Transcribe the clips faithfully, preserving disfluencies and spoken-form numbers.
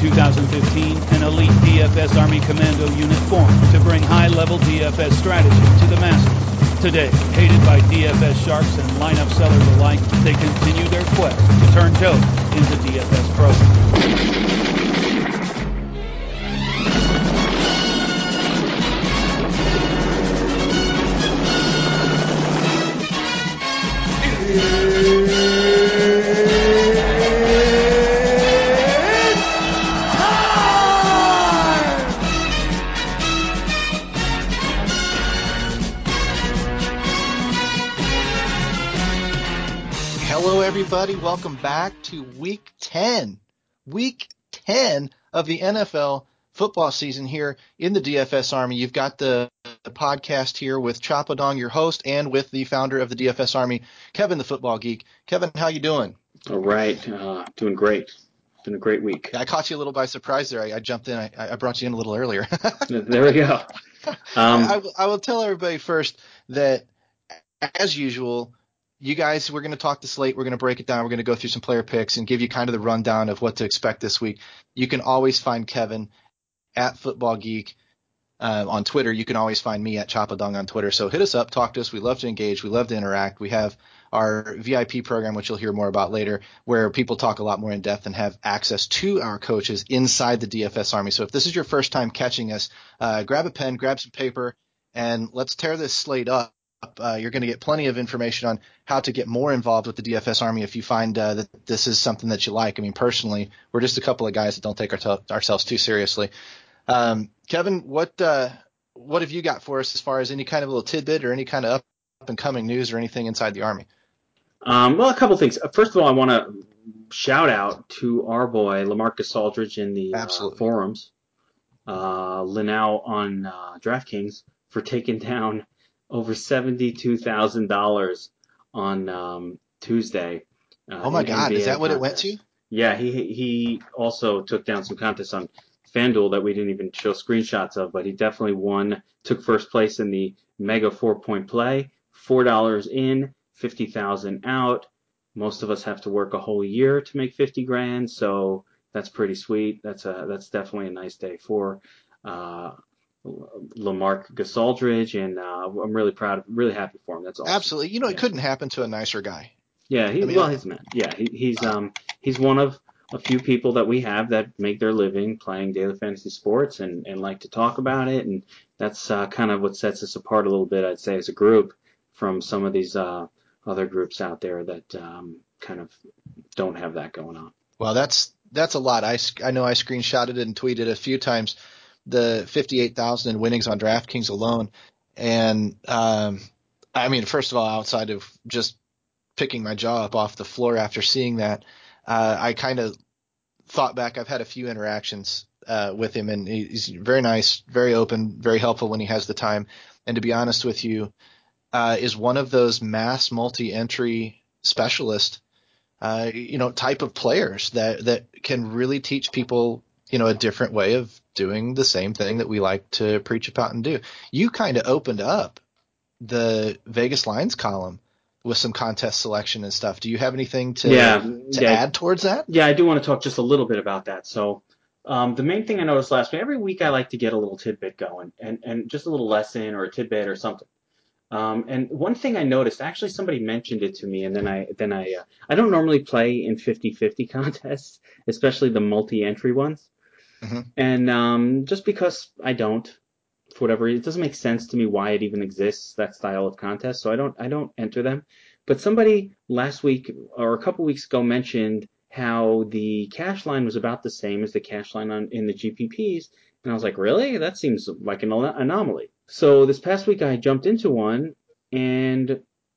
two thousand fifteen, an elite D F S Army Commando unit formed to bring high-level D F S strategy to the masses. Today, hated by D F S sharks and lineup sellers alike, they continue their quest to turn Joe into D F S pros. Hello, everybody. Welcome back to Week ten. Week ten of the N F L football season here in the D F S Army. You've got the, the podcast here with Chapadong, your host, and with the founder of the D F S Army, Kevin the Football Geek. Kevin, how you doing? All right. Uh, doing great. Been a great week. Yeah, I caught you a little by surprise there. I, I jumped in. I, I brought you in a little earlier. There we go. Um, I, I, I will tell everybody first that, as usual, you guys, we're going to talk the slate. We're going to break it down. We're going to go through some player picks and give you kind of the rundown of what to expect this week. You can always find Kevin at Football Geek uh, on Twitter. You can always find me at Chapadong on Twitter. So hit us up, talk to us. We love to engage. We love to interact. We have our V I P program, which you'll hear more about later, where people talk a lot more in depth and have access to our coaches inside the D F S Army. So if this is your first time catching us, uh, grab a pen, grab some paper, and let's tear this slate up. Uh, you're going to get plenty of information on how to get more involved with the D F S Army if you find uh, that this is something that you like. I mean, personally, we're just a couple of guys that don't take our ourselves too seriously. Um, Kevin, what uh, what have you got for us as far as any kind of little tidbit or any kind of up and coming news or anything inside the Army? Um, well, a couple things. First of all, I want to shout out to our boy LaMarcus Aldridge in the uh, forums, uh, Linnell on uh, DraftKings, for taking down over seventy-two thousand dollars on um, Tuesday. Uh, oh my God, N B A is that what contest. it went to? Yeah, he he also took down some contests on FanDuel that we didn't even show screenshots of, but he definitely won, took first place in the mega four-point play, four dollars in, fifty thousand out. Most of us have to work a whole year to make fifty grand, so that's pretty sweet. That's a that's definitely a nice day for uh, LaMarcus Aldridge, and uh, I'm really proud, really happy for him. That's awesome. Absolutely. You know, yeah. It couldn't happen to a nicer guy. Yeah, he, I mean, well, I, he's man. Yeah, he, he's um he's one of a few people that we have that make their living playing daily fantasy sports and, and like to talk about it, and that's uh, kind of what sets us apart a little bit, I'd say, as a group from some of these uh, other groups out there that um, kind of don't have that going on. Well, that's that's a lot. I, I know I screenshotted it and tweeted a few times the fifty-eight thousand in winnings on DraftKings alone, and um, I mean, first of all, outside of just picking my jaw up off the floor after seeing that, uh, I kind of thought back. I've had a few interactions uh, with him, and he's very nice, very open, very helpful when he has the time. And to be honest with you, uh, is one of those mass multi-entry specialist, uh, you know, type of players that that can really teach people, you know, a different way of doing the same thing that we like to preach about and do. You kind of opened up the Vegas Lines column with some contest selection and stuff. Do you have anything to yeah, to yeah, add towards that? Yeah, I do want to talk just a little bit about that. So um, the main thing I noticed last week, every week I like to get a little tidbit going and, and just a little lesson or a tidbit or something. Um, and one thing I noticed, actually somebody mentioned it to me, and then I then I uh, I don't normally play in fifty-fifty contests, especially the multi-entry ones. Mm-hmm. And um, just because I don't, for whatever reason, it doesn't make sense to me why it even exists, that style of contest. So I don't I don't enter them. But somebody last week or a couple weeks ago mentioned how the cash line was about the same as the cash line on in the G P Ps, and I was like, really? That seems like an anomaly. So this past week I jumped into one, and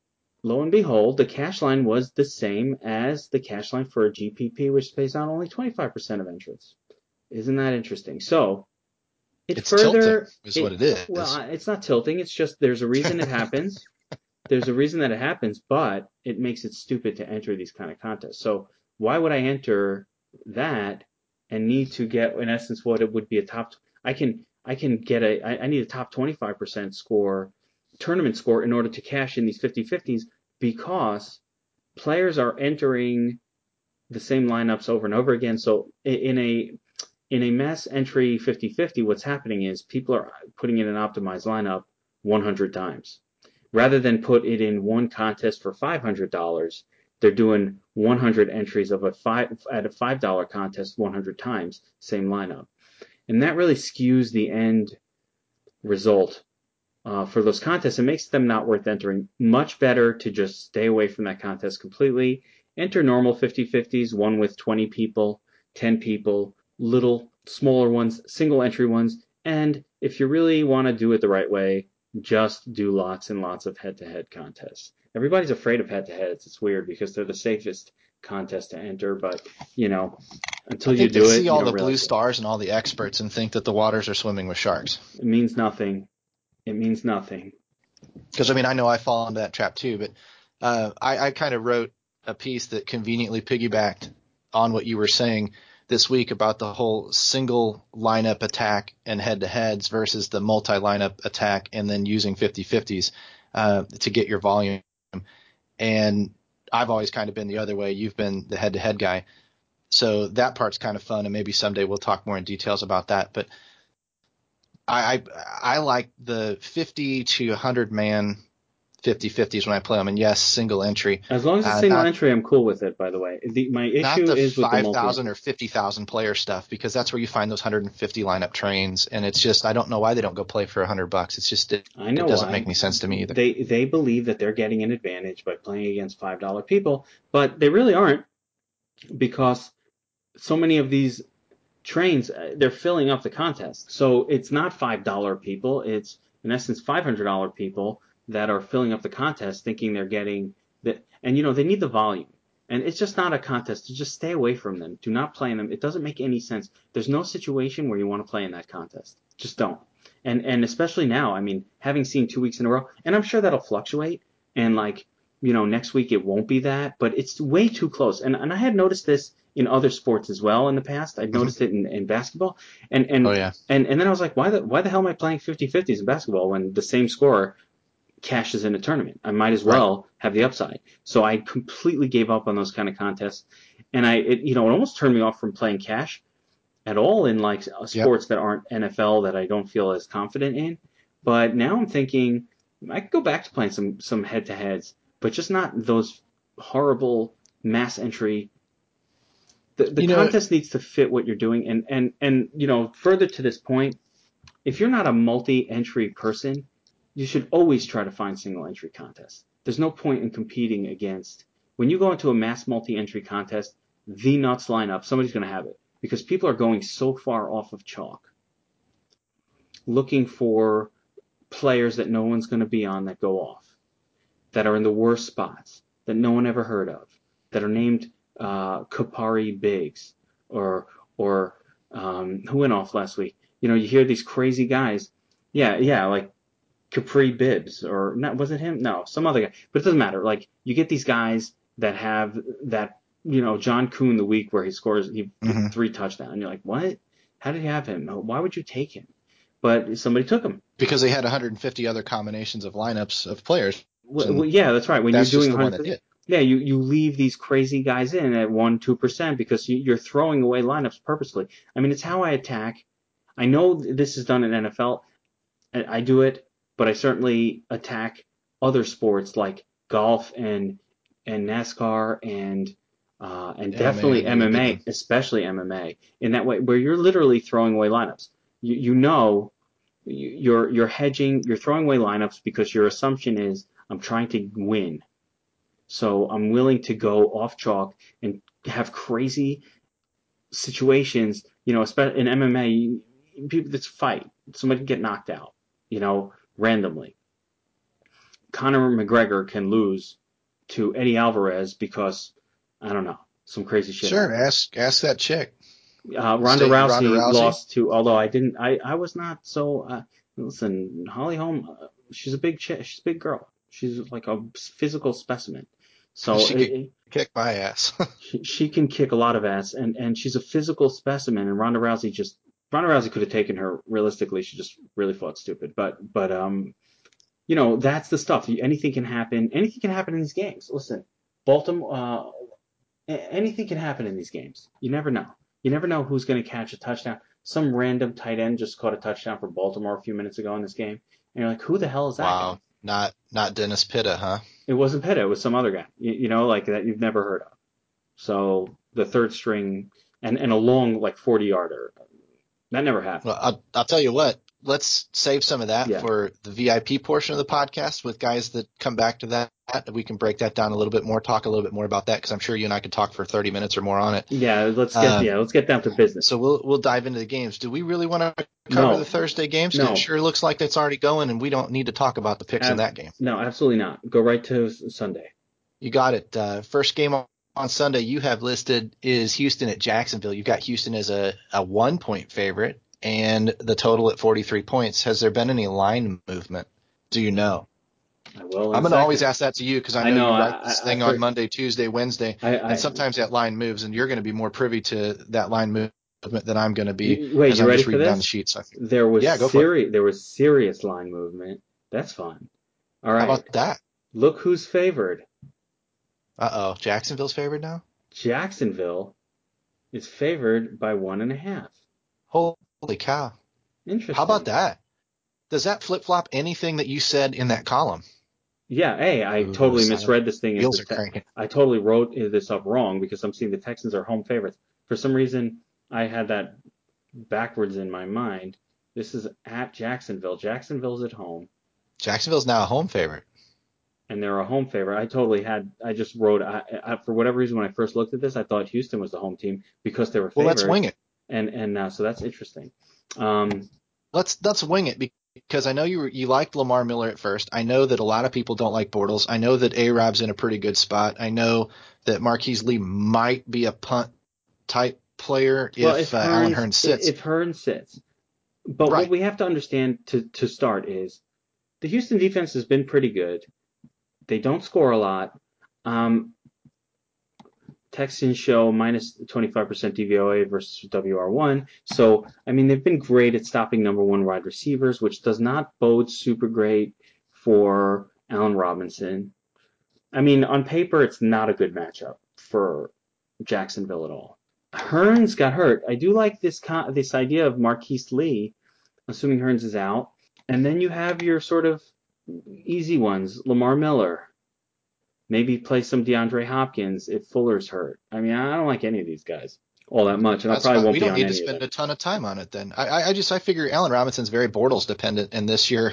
lo and behold, the cash line was the same as the cash line for a G P P, which pays out only twenty-five percent of entrants. Isn't that interesting? So it It's further tilting is it, what it is. Well, it's not tilting. It's just there's a reason it happens. There's a reason that it happens, but it makes it stupid to enter these kind of contests. So why would I enter that and need to get, in essence, what it would be a top? I can I can get a I, I need a top twenty-five percent score, tournament score, in order to cash in these fifty-fifties, because players are entering the same lineups over and over again. So in a in a mass entry fifty-fifty, what's happening is people are putting in an optimized lineup one hundred times. Rather than put it in one contest for five hundred dollars, they're doing one hundred entries of a five at a five dollar contest one hundred times, same lineup. And that really skews the end result uh, for those contests. It makes them not worth entering. Much better to just stay away from that contest completely. Enter normal fifty-fifties, one with twenty people, ten people, little smaller ones, single entry ones. And if you really want to do it the right way, just do lots and lots of head-to-head contests. Everybody's afraid of head-to-heads. It's weird because they're the safest contest to enter, but you know, until I you think do they it, see you all don't the blue realize it. stars and all the experts and think that the waters are swimming with sharks. It means nothing. It means nothing. Because I mean, I know I fall into that trap too, but uh, I, I kind of wrote a piece that conveniently piggybacked on what you were saying this week about the whole single lineup attack and head-to-heads versus the multi-lineup attack and then using fifty-fifties uh, to get your volume. And I've always kind of been the other way. You've been the head-to-head guy. So that part's kind of fun, and maybe someday we'll talk more in details about that. But I I, I like the fifty to one hundred man fifty-fifties when I play them. And yes, single entry. As long as it's Uh, single not, entry, I'm cool with it, by the way. The, my not issue the is with the five multi. thousand or fifty thousand player stuff, because that's where you find those one hundred fifty lineup trains. And it's just, I don't know why they don't go play for one hundred bucks. It's just, it, I know it doesn't why. make any sense to me either. They they believe that they're getting an advantage by playing against five dollar people, but they really aren't, because so many of these trains, uh, they're filling up the contest. So it's not five dollar people. It's, in essence, five hundred dollar people that are filling up the contest thinking they're getting that. And, you know, they need the volume. And it's just not a contest. Just stay away from them. Do not play in them. It doesn't make any sense. There's no situation where you want to play in that contest. Just don't. And and especially now, I mean, having seen two weeks in a row, and I'm sure that'll fluctuate. And like, you know, next week it won't be that, but it's way too close. And and I had noticed this in other sports as well in the past. I'd noticed it in, in basketball. And and, Oh, yeah. and and then I was like, why the why the hell am I playing fifty-fifties in basketball when the same scorer cashes in a tournament? I might as well right. have the upside. So I completely gave up on those kind of contests. And I it, you know, it almost turned me off from playing cash at all in like sports yep. that aren't N F L that I don't feel as confident in. But now I'm thinking I could go back to playing some some head-to-heads, but just not those horrible mass entry. The, the contest know, needs to fit what you're doing. And, and, and, you know, further to this point, if you're not a multi-entry person, you should always try to find single-entry contests. There's no point in competing against. When you go into a mass multi-entry contest, the nuts lineup, somebody's going to have it, because people are going so far off of chalk, looking for players that no one's going to be on that go off, that are in the worst spots, that no one ever heard of, that are named uh, Kapari Biggs, or or um, who went off last week? You know, you hear these crazy guys. Yeah, yeah, like Capri Bibbs, or not, was it him? No, some other guy. But it doesn't matter. Like, you get these guys that have that, you know, John Kuhn the week where he scores he mm-hmm. three touchdowns. And you're like, what? How did you have him? Why would you take him? But somebody took him. Because they had one hundred fifty other combinations of lineups of players. Well, well, yeah, that's right. When that's you're doing just the one that did. Yeah, you, you leave these crazy guys in at one, two percent because you, you're throwing away lineups purposely. I mean, it's how I attack. I know this is done in N F L. I do it, but I certainly attack other sports like golf and and NASCAR and uh, and M M A, definitely M M A, especially M M A. In that way, where you're literally throwing away lineups. You you know, you're you're hedging. You're throwing away lineups because your assumption is I'm trying to win. So I'm willing to go off chalk and have crazy situations, you know, especially in M M A, people that's fight, somebody can get knocked out, you know, randomly. Conor McGregor can lose to Eddie Alvarez because, I don't know, some crazy shit. Sure, ask ask that chick. Uh, Ronda, Rousey Ronda Rousey lost to, although I didn't, I, I was not so, uh, listen, Holly Holm, uh, she's a big chick, she's a big girl. She's like a physical specimen. So she it, can kick my ass. she, she can kick a lot of ass, and, and she's a physical specimen. And Ronda Rousey just Ronda Rousey could have taken her. Realistically, she just really fought stupid. But but um, you know, that's the stuff. Anything can happen. Anything can happen in these games. Listen, Baltimore. Uh, anything can happen in these games. You never know. You never know who's going to catch a touchdown. Some random tight end just caught a touchdown for Baltimore a few minutes ago in this game, and you're like, who the hell is that guy? Wow. Not not Dennis Pitta, huh? It wasn't Pitta. It was some other guy. You, you know, like that you've never heard of. So the third string and, and a long like forty yarder. That never happened. Well, I'll, I'll tell you what. Let's save some of that Yeah. for the V I P portion of the podcast with guys that come back to that. We can break that down a little bit more, talk a little bit more about that because I'm sure you and I could talk for thirty minutes or more on it. Yeah, let's get Um, yeah, let's get down to business. So we'll we'll dive into the games. Do we really want to cover No. the Thursday games? No. It sure looks like it's already going, and we don't need to talk about the picks in Ab- that game. No, absolutely not. Go right to S- Sunday. You got it. Uh, first game on, on Sunday you have listed is Houston at Jacksonville. You've got Houston as a, a one-point favorite, and the total at forty-three points. Has there been any line movement? Do you know? I will. I'm going to always ask that to you because I, I know know, you write I- this I- thing I- on Monday, Tuesday, Wednesday, I, I, and sometimes that line moves, and you're going to be more privy to that line movement than I'm going to be. You- wait, as you I'm ready just for reading this? down the sheet. So I think- There was Yeah, go for it. seri- there was serious line movement. That's fun. All right. How about that? Look who's favored. Uh-oh. Jacksonville's favored now? Jacksonville is favored by one and a half. Holy cow. Interesting. How about that? Does that flip-flop anything that you said in that column? Yeah, hey, I Ooh, totally silent misread this thing. as Wheels the are Te- cranking. I totally wrote this up wrong because I'm seeing the Texans are home favorites. For some reason, I had that backwards in my mind. This is at Jacksonville. Jacksonville's at home, Jacksonville's now a home favorite. and they're a home favorite. I totally had. I just wrote. I, I, for whatever reason, when I first looked at this, I thought Houston was the home team because they were favored. Well, let's wing it. And and uh, so that's interesting. Um, Let's let's wing it because I know you you liked Lamar Miller at first. I know that a lot of people don't like Bortles. I know that A-Rob's in a pretty good spot. I know that Marquise Lee might be a punt type player if, well, if uh, Hearns, Alan Hearns sits. If Hearns sits. But Right. what we have to understand to, to start is the Houston defense has been pretty good. They don't score a lot. Um, Texans show minus twenty-five percent D V O A versus W R one. So, I mean, they've been great at stopping number one wide receivers, which does not bode super great for Allen Robinson. I mean, on paper, it's not a good matchup for Jacksonville at all. Hearns got hurt. I do like this con- this idea of Marquise Lee, assuming Hearns is out. And then you have your sort of easy ones, Lamar Miller. Maybe play some DeAndre Hopkins if Fuller's hurt. I mean, I don't like any of these guys all that much, and That's I probably fine. won't We be don't on need any to of spend them. a ton of time on it then. I, I, I just I figure Allen Robinson's very Bortles dependent, and this year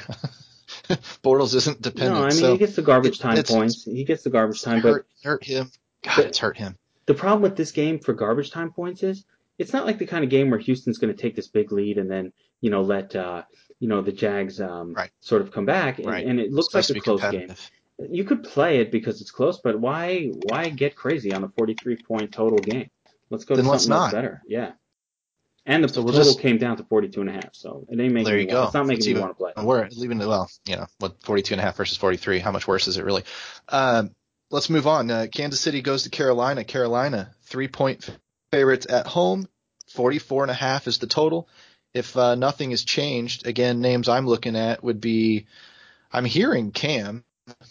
Bortles isn't dependent. No, I mean, so he gets the garbage it- time it's- points. He gets the garbage it's time, but hurt hurt him. God, the- it's hurt him. the problem with this game for garbage time points is it's not like the kind of game where Houston's going to take this big lead and then, you know, let, uh, you know, the Jags um, Right. sort of come back. And, Right. and it It's looks supposed like to a be close game. competitive. You could play it because it's close, but why why get crazy on a forty-three point total game? Let's go Then to let's something else not. better. Yeah. And the So we'll total just- came down to forty-two and a half, so it ain't making There me you want, go. it's not It's making me even want to play. We're leaving it, well, you know, what, forty-two and a half versus forty-three. How much worse is it really? Um, let's move on. Uh, Kansas City goes to Carolina. Carolina, three point favorites at home. forty-four and a half is the total. If uh, nothing has changed, again, names I'm looking at would be, I'm hearing Cam.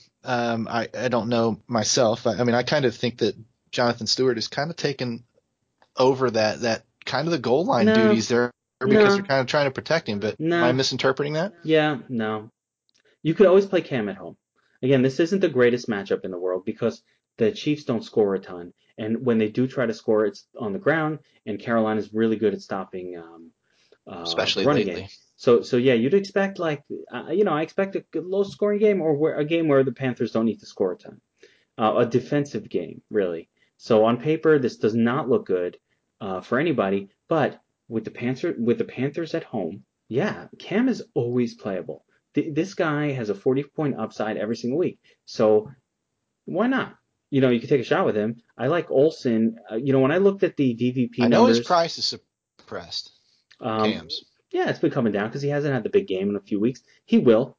Um, I, I don't know myself. I, I mean, I kind of think that Jonathan Stewart is kind of taken over that, that kind of the goal line No. duties there because No. they're kind of trying to protect him. But No. am I misinterpreting that? Yeah, no. You could always play Cam at home. Again, this isn't the greatest matchup in the world because the Chiefs don't score a ton. And when they do try to score, it's on the ground, and Carolina's really good at stopping um, uh, Especially the running lately. game. So, so yeah, you'd expect like, uh, you know, I expect a good low-scoring game or where, a game where the Panthers don't need to score a ton. Uh, a defensive game, really. So on paper, this does not look good uh, for anybody. But with the Panther, with the Panthers at home, yeah, Cam is always playable. Th- this guy has a forty-point upside every single week. So why not? You know, you could take a shot with him. I like Olsen. Uh, you know, when I looked at the D V P I know numbers, his price is suppressed. um, Cam's. yeah, it's been coming down because he hasn't had the big game in a few weeks. He will.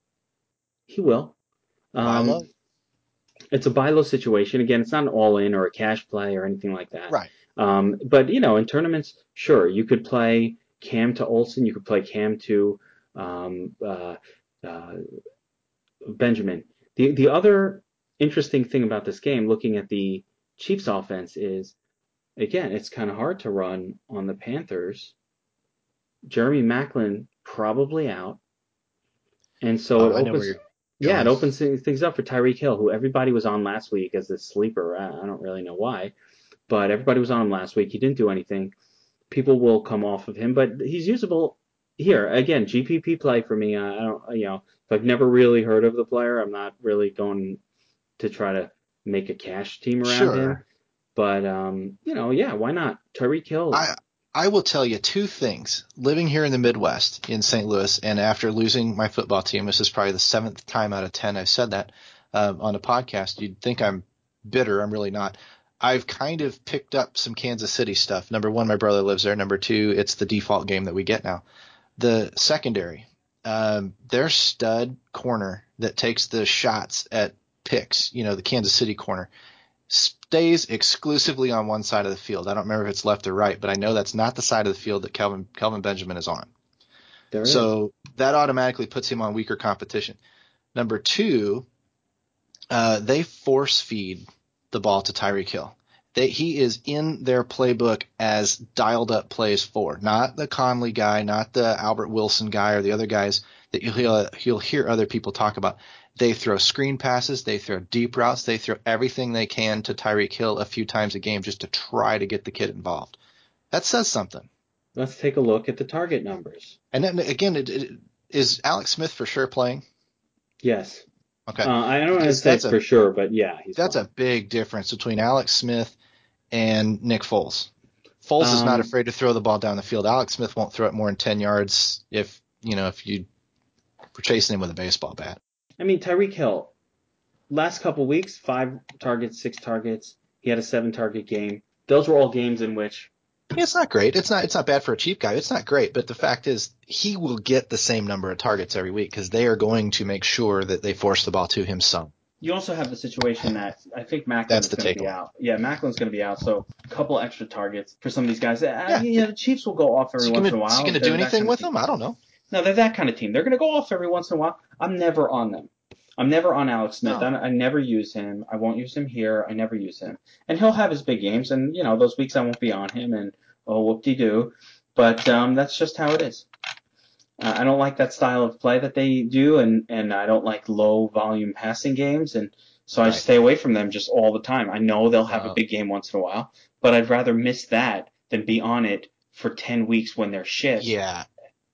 He will. Buy Um, low. It's a buy low situation. Again, it's not an all in or a cash play or anything like that. Right. Um, but you know, in tournaments, sure, you could play Cam to Olsen. You could play Cam to um, uh, uh, Benjamin. The the other interesting thing about this game, looking at the Chiefs offense, is again, it's kind of hard to run on the Panthers. Jeremy Maclin probably out. And so Oh, it I know where opens, you're yeah, it going. opens things up for Tyreek Hill, who everybody was on last week as a sleeper. I don't really know why, but everybody was on him last week. He didn't do anything. People will come off of him, but he's usable here. Again, G P P play for me. I don't, you know, if I've never really heard of the player, I'm not really going to try to make a cash team around him. Sure. But, um, you know, yeah, why not? Tyreek Hill. I I will tell you two things. Living here in the Midwest in Saint Louis, and after losing my football team, this is probably the seventh time out of ten I've said that uh, on a podcast. You'd think I'm bitter. I'm really not. I've kind of picked up some Kansas City stuff. Number one, my brother lives there. Number two, it's the default game that we get now. The secondary, um, their stud corner that takes the shots at picks, you know, the Kansas City corner, stays exclusively on one side of the field. I don't remember if it's left or right, but I know that's not the side of the field that Kelvin Kelvin Benjamin is on. There So is. that automatically puts him on weaker competition. Number two, uh, they force feed the ball to Tyreek Hill. They, he is in their playbook as dialed up plays for, not the Conley guy, not the Albert Wilson guy or the other guys that you'll, you'll hear other people talk about. They throw screen passes, they throw deep routes, they throw everything they can to Tyreek Hill a few times a game just to try to get the kid involved. That says something. Let's take a look at the target numbers. And then again, it, it, is Alex Smith for sure playing? Yes. Okay, Uh, I don't want to because say that's a for sure, but yeah, he's that's playing. a big difference between Alex Smith and Nick Foles. Foles is not Um, afraid to throw the ball down the field. Alex Smith won't throw it more than ten yards if you know if you were chasing him with a baseball bat. I mean, Tyreek Hill, last couple weeks, five targets, six targets. He had a seven target game. Those were all games in which. Yeah, it's not great. It's not. It's not bad for a cheap guy. It's not great, but the fact is, he will get the same number of targets every week because they are going to make sure that they force the ball to him some. You also have the situation that I think Macklin That's is the going to be takeaway. out. Yeah, Macklin's going to be out, so a couple extra targets for some of these guys. Uh, Yeah. you know, the Chiefs will go off every Is he once gonna in a is he while. gonna do They're that anything kind of with team. him? I don't know. No, they're that kind of team. They're going to go off every once in a while. I'm never on them. I'm never on Alex Smith. No. I, I never use him. I won't use him here. I never use him. And he'll have his big games, and you know those weeks I won't be on him, and oh whoop-de-doo. But um, that's just how it is. Uh, I don't like that style of play that they do, and, and I don't like low volume passing games, and so I Right. stay away from them just all the time. I know they'll have Uh, a big game once in a while, but I'd rather miss that than be on it for ten weeks when they're shit. Yeah.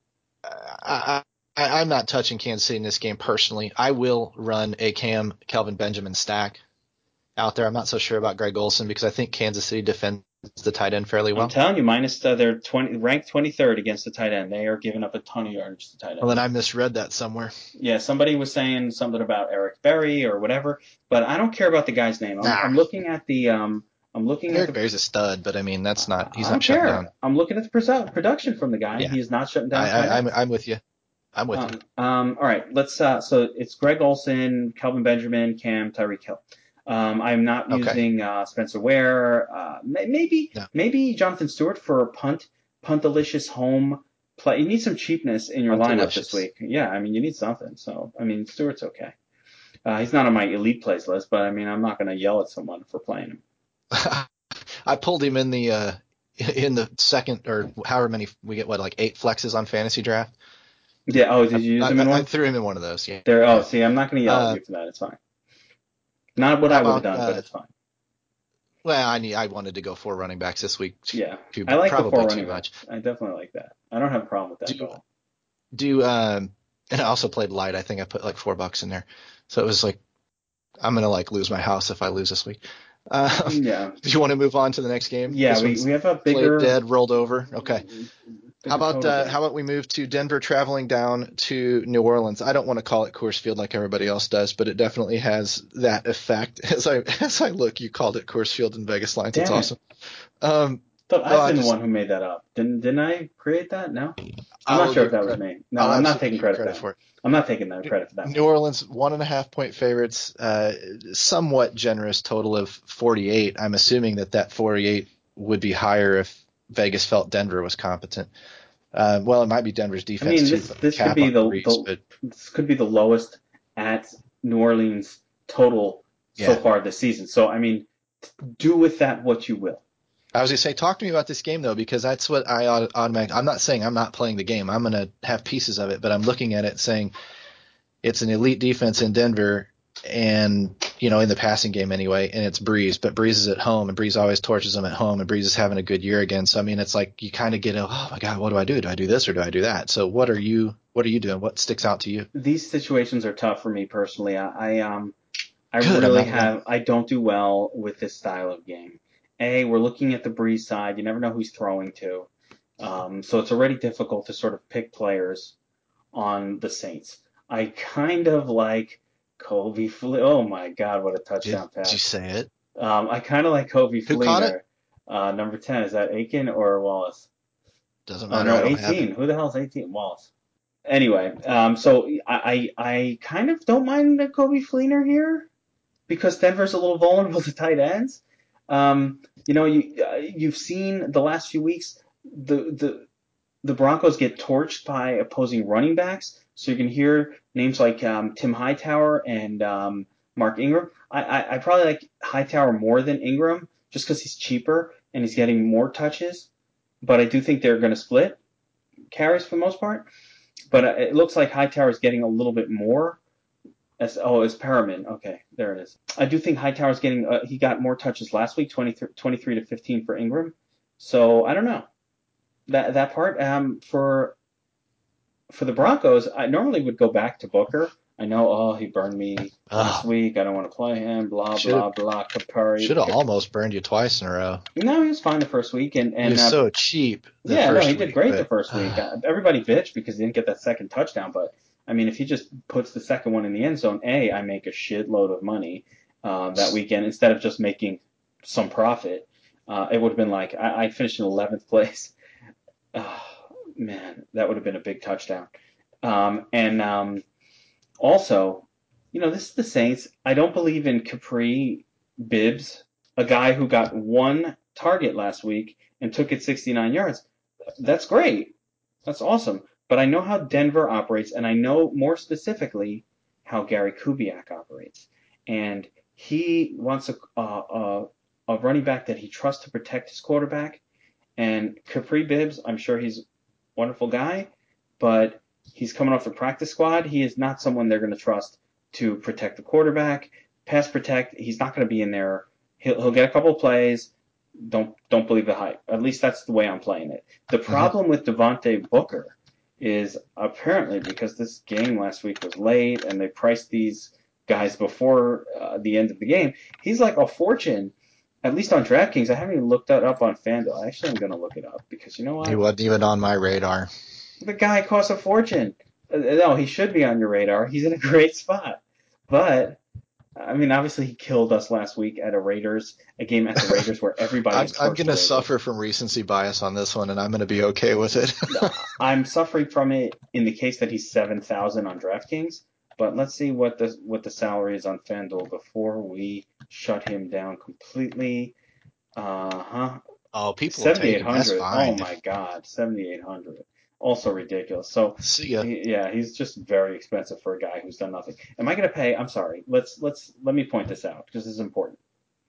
I, I, I'm not touching Kansas City in this game personally. I will run a Cam Kelvin Benjamin stack out there. I'm not so sure about Greg Olsen because I think Kansas City defends the tight end fairly well. I'm telling you, minus uh, they're twenty ranked twenty-third against the tight end. They are giving up a ton of yards to tight end. Well, then I misread that somewhere. Yeah, somebody was saying something about Eric Berry or whatever, but I don't care about the guy's name. I'm, Nah. I'm looking at the um, I'm looking Eric at the. Berry's a stud, but I mean that's not he's I not don't shutting care. down. I'm looking at the perso- production from the guy. Yeah. He is not shutting down. I, tight I, I'm ends. I'm with you. I'm with um, you. Um, all right, let's. Uh, so it's Greg Olsen, Kelvin Benjamin, Cam, Tyreek Hill. Um, I'm not Okay. using uh, Spencer Ware. Uh, maybe No. maybe Jonathan Stewart for a punt puntalicious home play. You need some cheapness in your lineup this Puntalicious. week. Yeah, I mean you need something. So I mean Stewart's okay. Uh, he's not on my elite plays list, but I mean I'm not going to yell at someone for playing him. I pulled him in the uh, in the second or however many we get what like eight flexes on fantasy draft. Yeah. Oh, did you use I, him in I, one? I threw him in one of those. Yeah. There. Oh, Yeah. see, I'm not going to yell Uh, at you for that. It's fine. Not what how I would have about done, but uh, it's fine. well, I need I wanted to go four running backs this week. Yeah, Too, I like the probably four too running much. backs. I definitely like that. I don't have a problem with that Do goal. do um and I also played light. I think I put like four bucks in there, so it was like I'm gonna like lose my house if I lose this week. Uh, Yeah. do you want to move on to the next game? Yeah, This we, one's we have a played bigger dead, rolled over. Okay. bigger How about total uh, game. how about we move to Denver traveling down to New Orleans? I don't want to call it Coors Field like everybody else does, but it definitely has that effect. As I as I look, you called it Coors Field in Vegas lines. That's Damn it. awesome. Um, Thought no, I've I been the just one who made that up. Didn't didn't I create that? No? I'm I not will sure give if you that was credit. me. No, I'll I'm not absolutely taking give you credit for credit that for one. it. I'm not taking that credit for that New one. Orleans one and a half point favorites, uh, somewhat generous total of forty-eight. I'm assuming that that forty-eight would be higher if Vegas felt Denver was competent. Uh, well, it might be Denver's I defense mean, too. this But this could cap be on the, threes, the but this could be the lowest at New Orleans total so yeah, far this season. So I mean, do with that what you will. I was going to say, talk to me about this game, though, because that's what I automatically – I'm not saying I'm not playing the game. I'm going to have pieces of it, but I'm looking at it saying it's an elite defense in Denver and, you know, in the passing game anyway, and it's Breeze. But Breeze is at home, and Breeze always torches them at home, and Breeze is having a good year again. So, I mean, it's like you kind of get a, oh, my God, what do I do? Do I do this or do I do that? So what are you what are you doing? What sticks out to you? These situations are tough for me personally. I, I um I Good, really I'm not have – I don't do well with this style of game. A, we're looking at the Breeze side. You never know who he's throwing to. Um, so it's already difficult to sort of pick players on the Saints. I kind of like Kobe Fleener. Oh, my God, what a touchdown Did, pass. did you say it? Um, I kind of like Kobe Who caught it? Fleener. Uh, number ten, is that Aiken or Wallace? Doesn't Uh, matter. no, I don't have eighteen. it. Who the hell is eighteen? Wallace. Anyway, um, so I, I I kind of don't mind the Kobe Fleener here because Denver's a little vulnerable to tight ends. Um, you know, you uh, you've seen the last few weeks the the the Broncos get torched by opposing running backs. So you can hear names like um, Tim Hightower and um, Mark Ingram. I, I, I probably like Hightower more than Ingram just because he's cheaper and he's getting more touches. But I do think they're going to split carries for the most part. But uh, it looks like Hightower is getting a little bit more. As, oh, it's Perriman. Okay, there it is. I do think Hightower's getting, uh, he got more touches last week, twenty-three to fifteen for Ingram. So I don't know. That that part, um, for for the Broncos, I normally would go back to Booker. I know, oh, he burned me last Oh, week. I don't want to play him, blah, should blah, blah, Kapari. should have almost burned you twice in a row. No, he was fine the first week. And, He and was uh, so cheap the yeah, no, first he did week, great the but first week. Uh, everybody bitched because he didn't get that second touchdown. But, I mean, if he just puts the second one in the end zone, A, I make a shitload of money uh, that weekend instead of just making some profit. Uh, it would have been like, I, I finished in eleventh place. Oh, man, that would have been a big touchdown. Um, and um, also, you know, this is the Saints. I don't believe in Capri Bibbs, a guy who got one target last week and took it sixty-nine yards. That's great. That's awesome. But I know how Denver operates, and I know more specifically how Gary Kubiak operates. And he wants a, a, a running back that he trusts to protect his quarterback. And Capri Bibbs, I'm sure he's a wonderful guy, but he's coming off the practice squad. He is not someone they're going to trust to protect the quarterback, pass protect. He's not going to be in there. He'll, he'll get a couple of plays. Don't don't believe the hype. At least that's the way I'm playing it. The problem mm-hmm. with Devontae Booker is apparently because this game last week was late and they priced these guys before uh, the end of the game, he's like a fortune. At least on DraftKings, I haven't even looked that up on FanDuel. Actually, I'm going to look it up because you know what? He wasn't even on my radar. The guy costs a fortune. Uh, no, he should be on your radar. He's in a great spot. But, I mean, obviously he killed us last week at a Raiders, a game at the Raiders where everybody I'm, was I'm going to suffer from recency bias on this one, and I'm going to be okay with it. I'm suffering from it in the case that he's seven thousand on DraftKings. But let's see what the what the salary is on FanDuel before we shut him down completely. Uh huh. Oh, people will take him. That's fine. Oh my God, seventy-eight hundred. Also ridiculous. So see ya. He, yeah, he's just very expensive for a guy who's done nothing. Am I going to pay? I'm sorry. Let's let's let me point this out because this is important.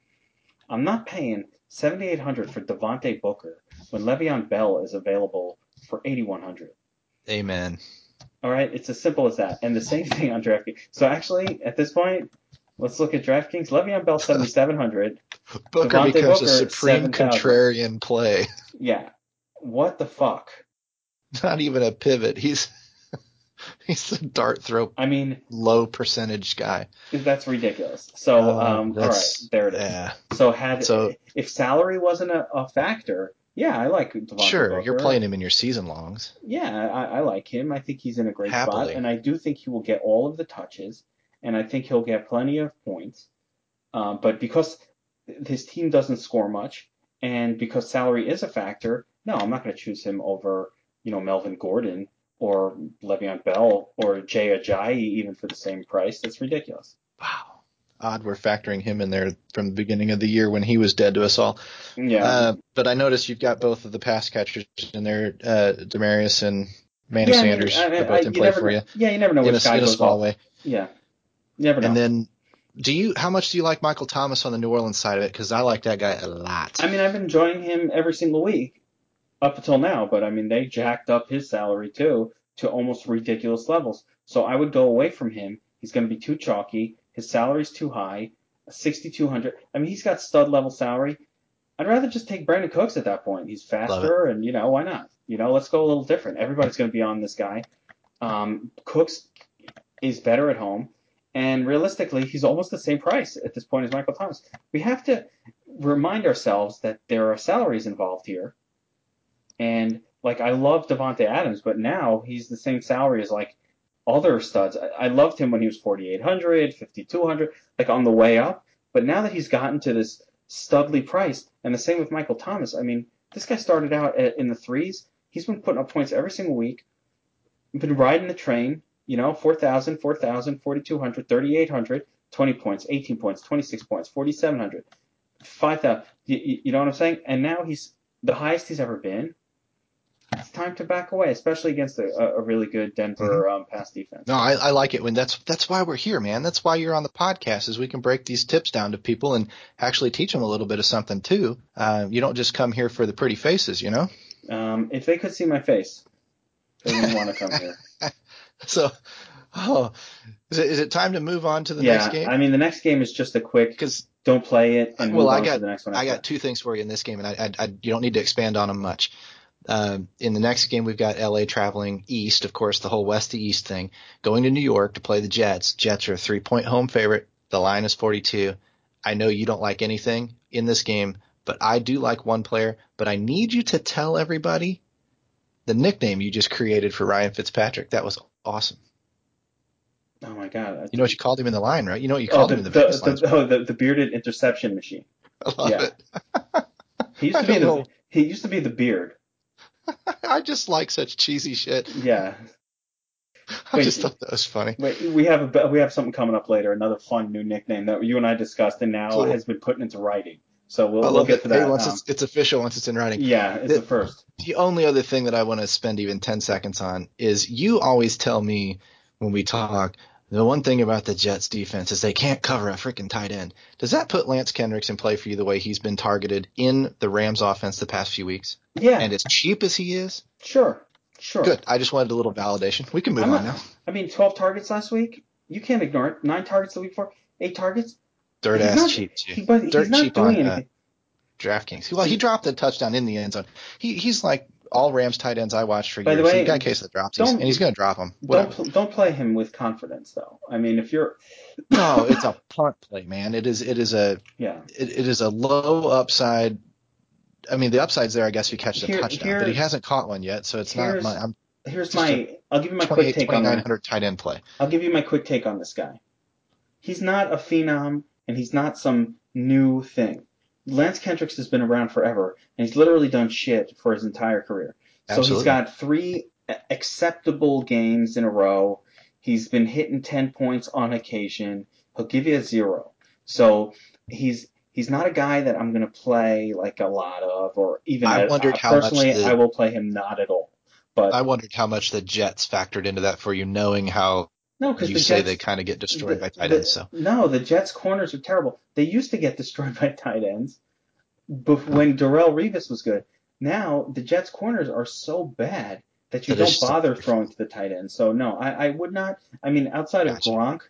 I'm not paying seventy-eight hundred for Devontae Booker when Le'Veon Bell is available for eighty-one hundred. Amen. All right, it's as simple as that. And the same thing on DraftKings. So actually, at this point, let's look at DraftKings. Le'Veon Bell seventy-seven hundred. Booker Devontae becomes Booker, a supreme contrarian play. Yeah. What the fuck? Not even a pivot. He's he's a dart throw. I mean, low percentage guy. That's ridiculous. So, uh, um, all right, there it is. Yeah. So had so, if salary wasn't a, a factor, yeah, I like Devontae Sure, Booker. You're playing him in your season longs. Yeah, I, I like him. I think he's in a great Happily. spot, and I do think he will get all of the touches, and I think he'll get plenty of points. Um, but because his team doesn't score much, and because salary is a factor, no, I'm not going to choose him over, you know, Melvin Gordon or Le'Veon Bell or Jay Ajayi even for the same price. That's ridiculous. Wow. Odd we're factoring him in there from the beginning of the year when he was dead to us all. Yeah. Uh, but I noticed you've got both of the pass catchers in there, uh, Demarius and Manny yeah, Sanders I mean, are both I, in you play never for know. you. Yeah, you never know in which a, guy in a goes small off. way. Yeah. You never know. And then Do you? How much do you like Michael Thomas on the New Orleans side of it? Because I like that guy a lot. I mean, I've been enjoying him every single week up until now, but I mean, they jacked up his salary too to almost ridiculous levels. So I would go away from him. He's going to be too chalky. His salary's too high, sixty-two hundred. I mean, he's got stud level salary. I'd rather just take Brandon Cooks at that point. He's faster, and you know, why not? You know, let's go a little different. Everybody's going to be on this guy. Um, Cooks is better at home. And realistically, he's almost the same price at this point as Michael Thomas. We have to remind ourselves that there are salaries involved here. And, like, I love Devontae Adams, but now he's the same salary as, like, other studs. I, I loved him when he was forty-eight hundred, fifty-two hundred, like, on the way up. But now that he's gotten to this studly price, and the same with Michael Thomas, I mean, this guy started out at, in the threes. He's been putting up points every single week. Been riding the train. You know, four thousand, four thousand, forty-two hundred, thirty-eight hundred, twenty points, eighteen points, twenty-six points, forty-seven hundred, five thousand. You, you know what I'm saying? And now he's the highest he's ever been. It's time to back away, especially against a, a really good Denver mm-hmm. um, pass defense. No, I, I like it when that's that's why we're here, man. That's why you're on the podcast, is we can break these tips down to people and actually teach them a little bit of something too. Uh, you don't just come here for the pretty faces, you know. Um, if they could see my face, they wouldn't want to come here. So, oh, is it, is it time to move on to the yeah, next game? I mean, the next game is just a quick. Because don't play it and move well, I on got, to the next one. I got two things for you in this game, and I, I, I you don't need to expand on them much. Uh, in the next game, we've got L A traveling east, of course, the whole west to east thing, going to New York to play the Jets. Jets are a three-point home favorite. The line is forty-two. I know you don't like anything in this game, but I do like one player. But I need you to tell everybody the nickname you just created for Ryan Fitzpatrick. That was awesome. Oh my God! You know what you called him in the line, right? You know what you oh, called the, him in the, the, Vegas the lines. Oh, the, the bearded interception machine. I love yeah. it. He used to be the know. he used to be the beard. I just like such cheesy shit. Yeah. I wait, just thought that was funny. Wait, we have a we have something coming up later. Another fun new nickname that you and I discussed, and now cool. has been put into writing. So we'll, I we'll get it. to that. Hey, once um, it's, it's official, once it's in writing. Yeah, it's the, the first. The only other thing that I want to spend even ten seconds on is you always tell me when we talk, the one thing about the Jets defense is they can't cover a freaking tight end. Does that put Lance Kendricks in play for you the way he's been targeted in the Rams offense the past few weeks? Yeah. And as cheap as he is? Sure. Sure. Good. I just wanted a little validation. We can move I'm on not, now. I mean, twelve targets last week. You can't ignore it. Nine targets the week before. Eight targets. Dirt he's ass not, cheap, too. He, but Dirt he's not cheap doing on anything. Uh, DraftKings. Well, he dropped a touchdown in the end zone. He He's like all Rams tight ends I watched for By years. the way, He got a case of drops, and he's going to drop them. Whatever. Don't don't play him with confidence, though. I mean, if you're no, it's a punt play, man. It is it is a yeah. It, it is a low upside. I mean, the upside's there, I guess, if you catch the here, touchdown, here, but he hasn't caught one yet, so it's not. My, I'm here's my. I'll give you my quick take on twenty-nine hundred tight end play. I'll give you my quick take on this guy. He's not a phenom, and he's not some new thing. Lance Kendricks has been around forever, and he's literally done shit for his entire career. So Absolutely. He's got three acceptable games in a row. He's been hitting ten points on occasion. He'll give you a zero. So he's he's not a guy that I'm going to play like a lot of, or even I at, wondered uh, how personally, much the, I will play him not at all. But I wondered how much the Jets factored into that for you, knowing how no, because you the say Jets, they kind of get destroyed the, by tight the, ends. So no, the Jets' corners are terrible. They used to get destroyed by tight ends. But when Darrelle Revis was good, now the Jets' corners are so bad that you that don't bother so throwing to the tight end. So no, I, I would not. I mean, outside of gotcha. Gronk,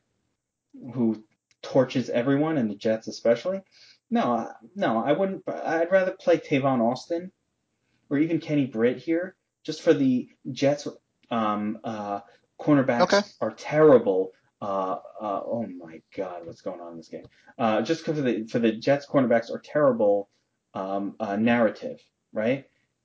who torches everyone and the Jets especially, no, no, I wouldn't. I'd rather play Tavon Austin or even Kenny Britt here, just for the Jets. Um, uh, cornerbacks okay. are terrible. Uh, uh, oh my God, what's going on in this game? Uh, just because for the for the Jets cornerbacks are terrible. Um, uh, narrative, right?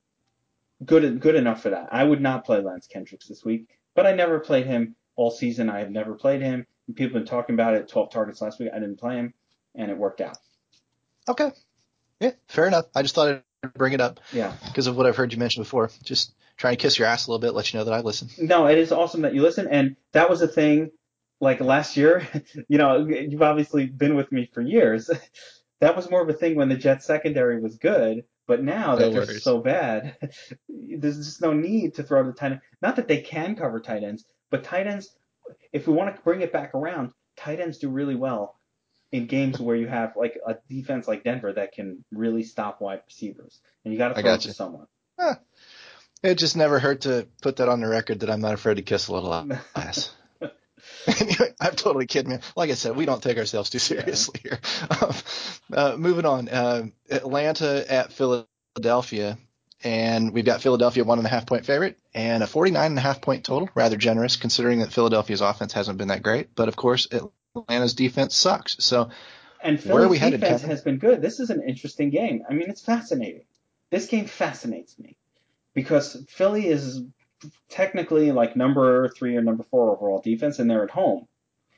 Good, good enough for that. I would not play Lance Kendricks this week, but I never played him all season. I have never played him. People have been talking about it. twelve targets last week. I didn't play him, and it worked out. Okay. Yeah, fair enough. I just thought I'd bring it up. Yeah. Because of what I've heard you mention before. Just trying to kiss your ass a little bit, let you know that I listen. No, it is awesome that you listen, and that was a thing. Like last year, you know, you've obviously been with me for years. That was more of a thing when the Jets secondary was good, but now that No they're worries. so bad, there's just no need to throw to tight end. Not that they can cover tight ends, but tight ends, if we want to bring it back around, tight ends do really well in games where you have like a defense like Denver that can really stop wide receivers, and you got to I throw got it to you. someone. Huh. It just never hurt to put that on the record that I'm not afraid to kiss a little ass. Anyway, I'm totally kidding, man. Like I said, we don't take ourselves too seriously yeah. here. Um, uh, moving on, uh, Atlanta at Philadelphia, and we've got Philadelphia one and a half point favorite and a forty-nine and a half point total. Rather generous considering that Philadelphia's offense hasn't been that great, but of course Atlanta's defense sucks. So and Philly's where are we headed, defense Kevin? has been good. This is an interesting game. I mean, it's fascinating. This game fascinates me because Philly is technically like number three or number four overall defense, and they're at home.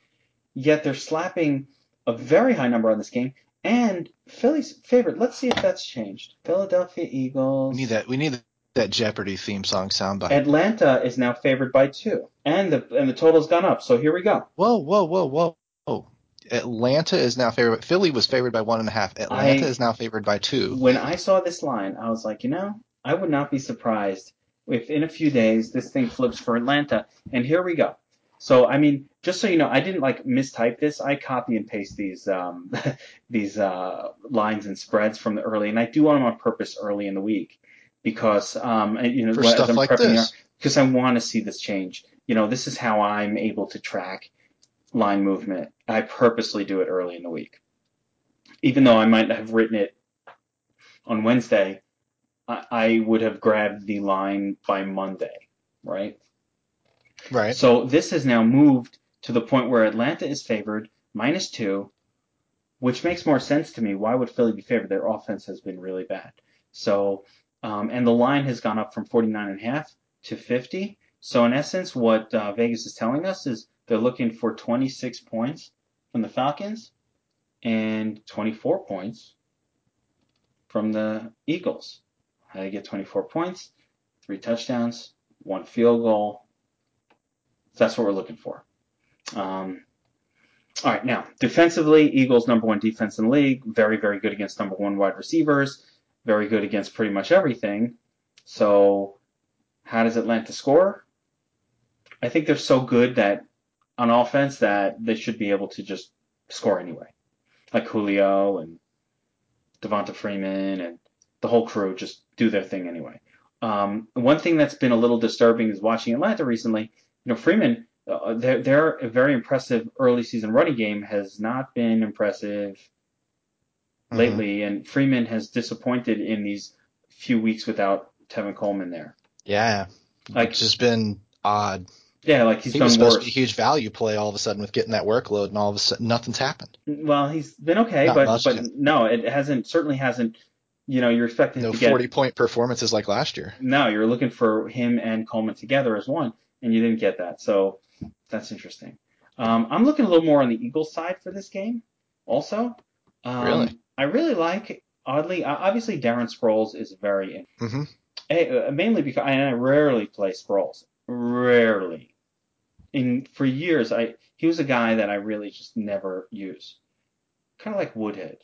Yet they're slapping a very high number on this game. And Philly's favorite. Let's see if that's changed. Philadelphia Eagles. We need that. We need that Jeopardy theme song soundbite. Atlanta is now favored by two, and the and the total's gone up. So here we go. Whoa, whoa, whoa, whoa, whoa! Atlanta is now favored. Philly was favored by one and a half. Atlanta I, is now favored by two. When I saw this line, I was like, you know, I would not be surprised if in a few days this thing flips for Atlanta. And here we go. So, I mean, just so you know, I didn't like mistype this. I copy and paste these um, these uh, lines and spreads from the early, and I do them on purpose early in the week because um, you know, for as stuff I'm like prepping this, because I want to see this change. You know, this is how I'm able to track line movement. I purposely do it early in the week, even though I might have written it on Wednesday. I, I would have grabbed the line by Monday, right? Right. So this has now moved to the point where Atlanta is favored, minus two, which makes more sense to me. Why would Philly be favored? Their offense has been really bad. So, um, and the line has gone up from forty-nine and a half to fifty. So in essence, what uh, Vegas is telling us is they're looking for twenty-six points from the Falcons and twenty-four points from the Eagles. How do they get twenty-four points? Three touchdowns, one field goal. That's what we're looking for. Um, all right, now, defensively, Eagles number one defense in the league. Very, very good against number one wide receivers. Very good against pretty much everything. So how does Atlanta score? I think they're so good that on offense that they should be able to just score anyway. Like Julio and Devonta Freeman and the whole crew just do their thing anyway. Um, one thing that's been a little disturbing is watching Atlanta recently. You know, Freeman, uh, their, their very impressive early season running game has not been impressive mm-hmm. lately, and Freeman has disappointed in these few weeks without Tevin Coleman there. Yeah, like it's just been odd. Yeah, like he's he done was supposed worse. to be a huge value play all of a sudden with getting that workload, and all of a sudden nothing's happened. Well, he's been okay, not but but yet. no, it hasn't. Certainly hasn't. You know, you're expecting no to get forty point performances like last year. No, you're looking for him and Coleman together as one, and you didn't get that. So that's interesting. Um, I'm looking a little more on the Eagles side for this game. Also, um, really, I really like. Oddly, obviously, Darren Sproles is very mm-hmm. a, mainly because and I rarely play Sproles. Rarely. In for years, I he was a guy that I really just never use. Kind of like Woodhead.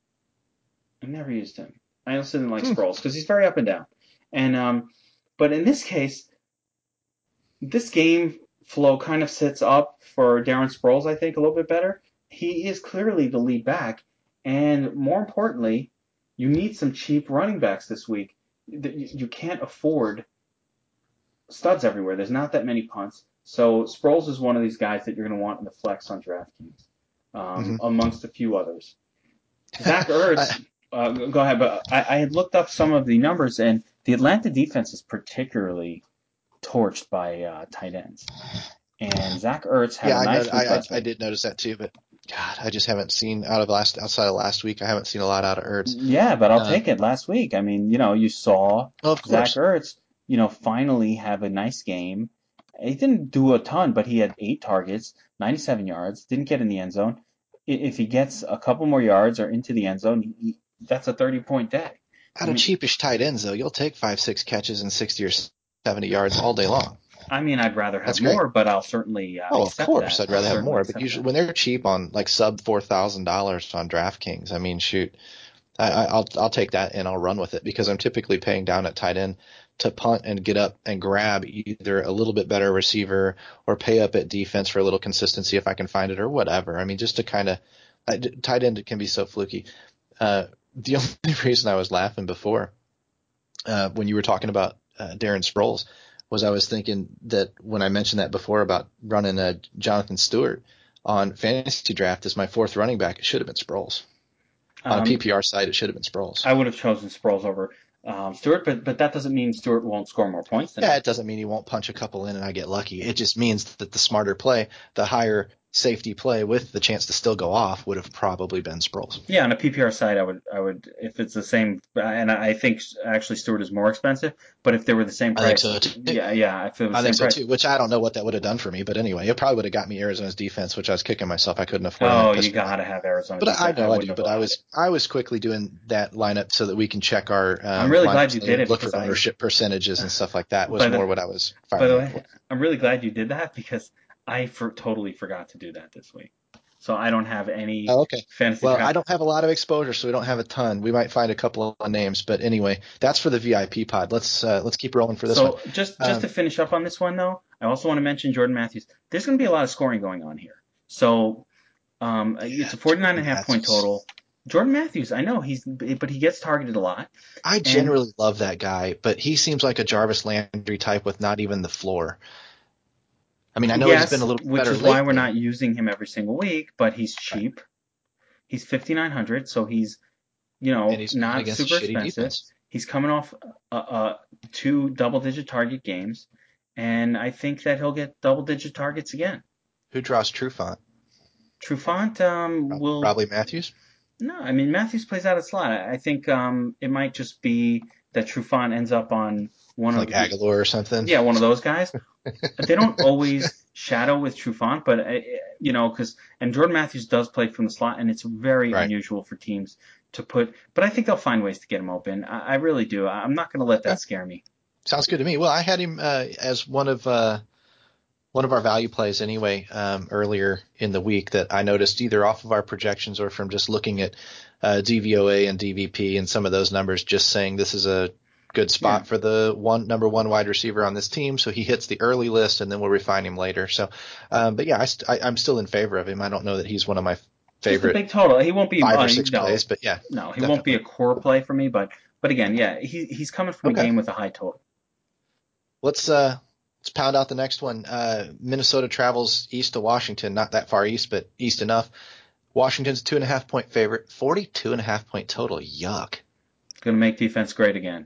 I never used him. I also didn't like hmm. Sproles because he's very up and down. And um, but in this case, this game flow kind of sets up for Darren Sproles, I think, a little bit better. He is clearly the lead back, and more importantly, you need some cheap running backs this week. You can't afford studs everywhere. There's not that many punts. So Sproles is one of these guys that you're going to want in the flex on DraftKings, um, mm-hmm. amongst a few others. Zach Ertz, uh, go ahead, but I, I had looked up some of the numbers, and the Atlanta defense is particularly torched by uh, tight ends. And Zach Ertz had yeah, a nice I, week I, last I, week. I did notice that too, but God, I just haven't seen out of last outside of last week. I haven't seen a lot out of Ertz. Yeah, but I'll uh, take it. Last week, I mean, you know, you saw well, Zach Ertz, you know, finally have a nice game. He didn't do a ton, but he had eight targets, ninety-seven yards, didn't get in the end zone. If he gets a couple more yards or into the end zone, he, that's a thirty-point day. Out of cheapish tight ends, though, you'll take five, six catches and sixty or seventy yards all day long. I mean, I'd rather have That's more, great. but I'll certainly uh, oh, accept of course, that. I'd rather I'll have more. But usually, that. when they're cheap on like sub four thousand dollars on DraftKings, I mean, shoot, I, I'll I'll take that and I'll run with it because I'm typically paying down at tight end to punt and get up and grab either a little bit better receiver or pay up at defense for a little consistency if I can find it or whatever. I mean, just to kind of I, tight end can be so fluky. Uh, the only reason I was laughing before uh, when you were talking about uh, Darren Sproles was I was thinking that when I mentioned that before about running a Jonathan Stewart on fantasy draft as my fourth running back, it should have been Sproles. On Um, a P P R side, it should have been Sproles. I would have chosen Sproles over um, Stewart, but but that doesn't mean Stewart won't score more points than Yeah, him. it doesn't mean he won't punch a couple in and I get lucky. It just means that the smarter play, the higher safety play with the chance to still go off would have probably been Sproles. Yeah, on a P P R side, I would I would if it's the same, and I think actually Stewart is more expensive. But if they were the same I think price, so too. yeah, yeah, if it was I the think same so price. too, which I don't know what that would have done for me, but anyway, it probably would have got me Arizona's defense, which I was kicking myself I couldn't afford. Oh, And you pissed me off. gotta have Arizona But I defense. I know I wouldn't do. have But I allowed was it. I was quickly doing that lineup so that we can check our I'm um, really glad lineups you and did it look for because I. ownership percentages and stuff like that was By more the what I was by the firing for. way, I'm really glad you did that because I for, totally forgot to do that this week. So I don't have any Oh, okay. fantasy Well, I draft. don't have a lot of exposure, so we don't have a ton. We might find a couple of names, but anyway, that's for the V I P pod. Let's uh, let's keep rolling for this one. So just just to Um, finish up on this one though, I also want to mention Jordan Matthews. There's going to be a lot of scoring going on here. So um, it's a forty-nine and a half point Matthews. total. Jordan Matthews, I know he's, but he gets targeted a lot. I And generally love that guy, but he seems like a Jarvis Landry type with not even the floor. I mean, I know he's been a yes, little bit which better is why we're lately. not using him every single week, but he's Right. cheap. He's fifty-nine hundred, so he's, you And know, he's going not against a super shitty expensive. defense. He's coming off uh, uh, two double-digit target games, and I think that he'll get double-digit targets again. Who draws Trufant? Trufant um, will Probably Matthews. no, I mean Matthews plays out a slot. I I think um, it might just be that Trufant ends up on one Like of the Aguilar or something. yeah one of those guys. They don't always shadow with Trufant, but uh, you know because and Jordan Matthews does play from the slot, and it's very Right. unusual for teams to put. But I think they'll find ways to get him open. I, I really do. I'm not going to let Okay. that scare me. Sounds good to me. Well, I had him uh, as one of uh, one of our value plays anyway um, earlier in the week that I noticed either off of our projections or from just looking at uh, D V O A and D V P and some of those numbers, just saying this is a good spot Yeah. for the one number one wide receiver on this team. So he hits the early list, and then we'll refine him later. So, um, but yeah, I st- I, I'm still in favor of him. I don't know that he's one of my Just a favorite big total. He won't be five uh, or six no plays, but yeah, no he won't be definitely. a core play for me. But but again, yeah, he he's coming from a Okay. game with a high total. Let's uh let's pound out the next one. Uh, Minnesota travels east to Washington, not that far east, but east enough. Washington's two and a half point favorite, forty-two and a half point total. Yuck. Going to make defense great again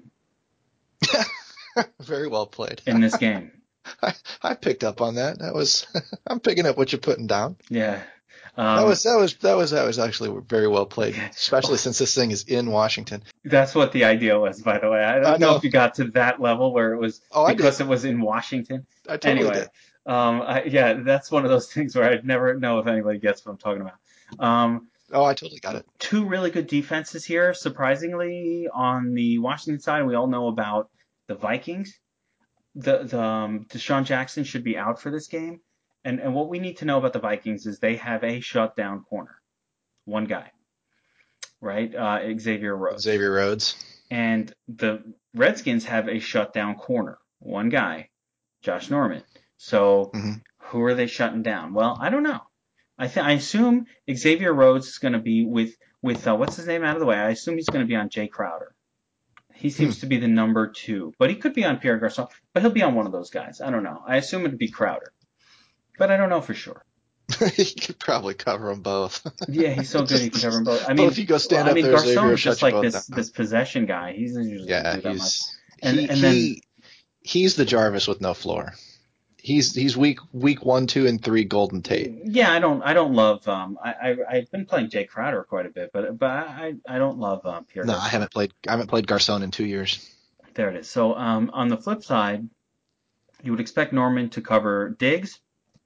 Very well played. in this game. I, I picked up on that. That was I'm picking up what you're putting down. Yeah. That Um, was that was that was that was actually very well played, yeah. especially since this thing is in Washington. That's what the idea was, by the way. I I don't know know. if you got to that level where it was Oh, I did. because it was in Washington. I totally Anyway, did. um, I, yeah, that's one of those things where I'd never know if anybody gets what I'm talking about. Um, Oh, I totally got it. two really good defenses here, surprisingly, on the Washington side. We all know about the Vikings. The, the um, Deshaun Jackson should be out for this game. And, and what we need to know about the Vikings is they have a shutdown corner. One guy, right? Uh, Xavier Rhodes. Xavier Rhodes. And the Redskins have a shutdown corner. One guy, Josh Norman. So Mm-hmm. who are they shutting down? Well, I don't know. I th- I assume Xavier Rhodes is going to be with with uh, what's his name out of the way. I assume he's going to be on Jay Crowder. He Hmm. seems to be the number two, but he could be on Pierre Garcon. But he'll be on one of those guys. I don't know. I assume it'd be Crowder, but I don't know for sure. He could probably cover them both. Yeah, he's so good he can cover them both. I Well, mean, if you go stand well, I up mean, there, Xavier Garcon will is just shut you like both this down. this possession guy. He doesn't usually Yeah, do that much. he's And he and then he he's the Jarvis with no floor. He's he's week week one, two, and three Golden Tate. yeah, I don't I don't love um I, I I've been playing Jay Crowder quite a bit, but but I I don't love um, Pierre No, I Garcon. haven't played I haven't played Garcon in two years. There it is. So um on the flip side, you would expect Norman to cover Diggs,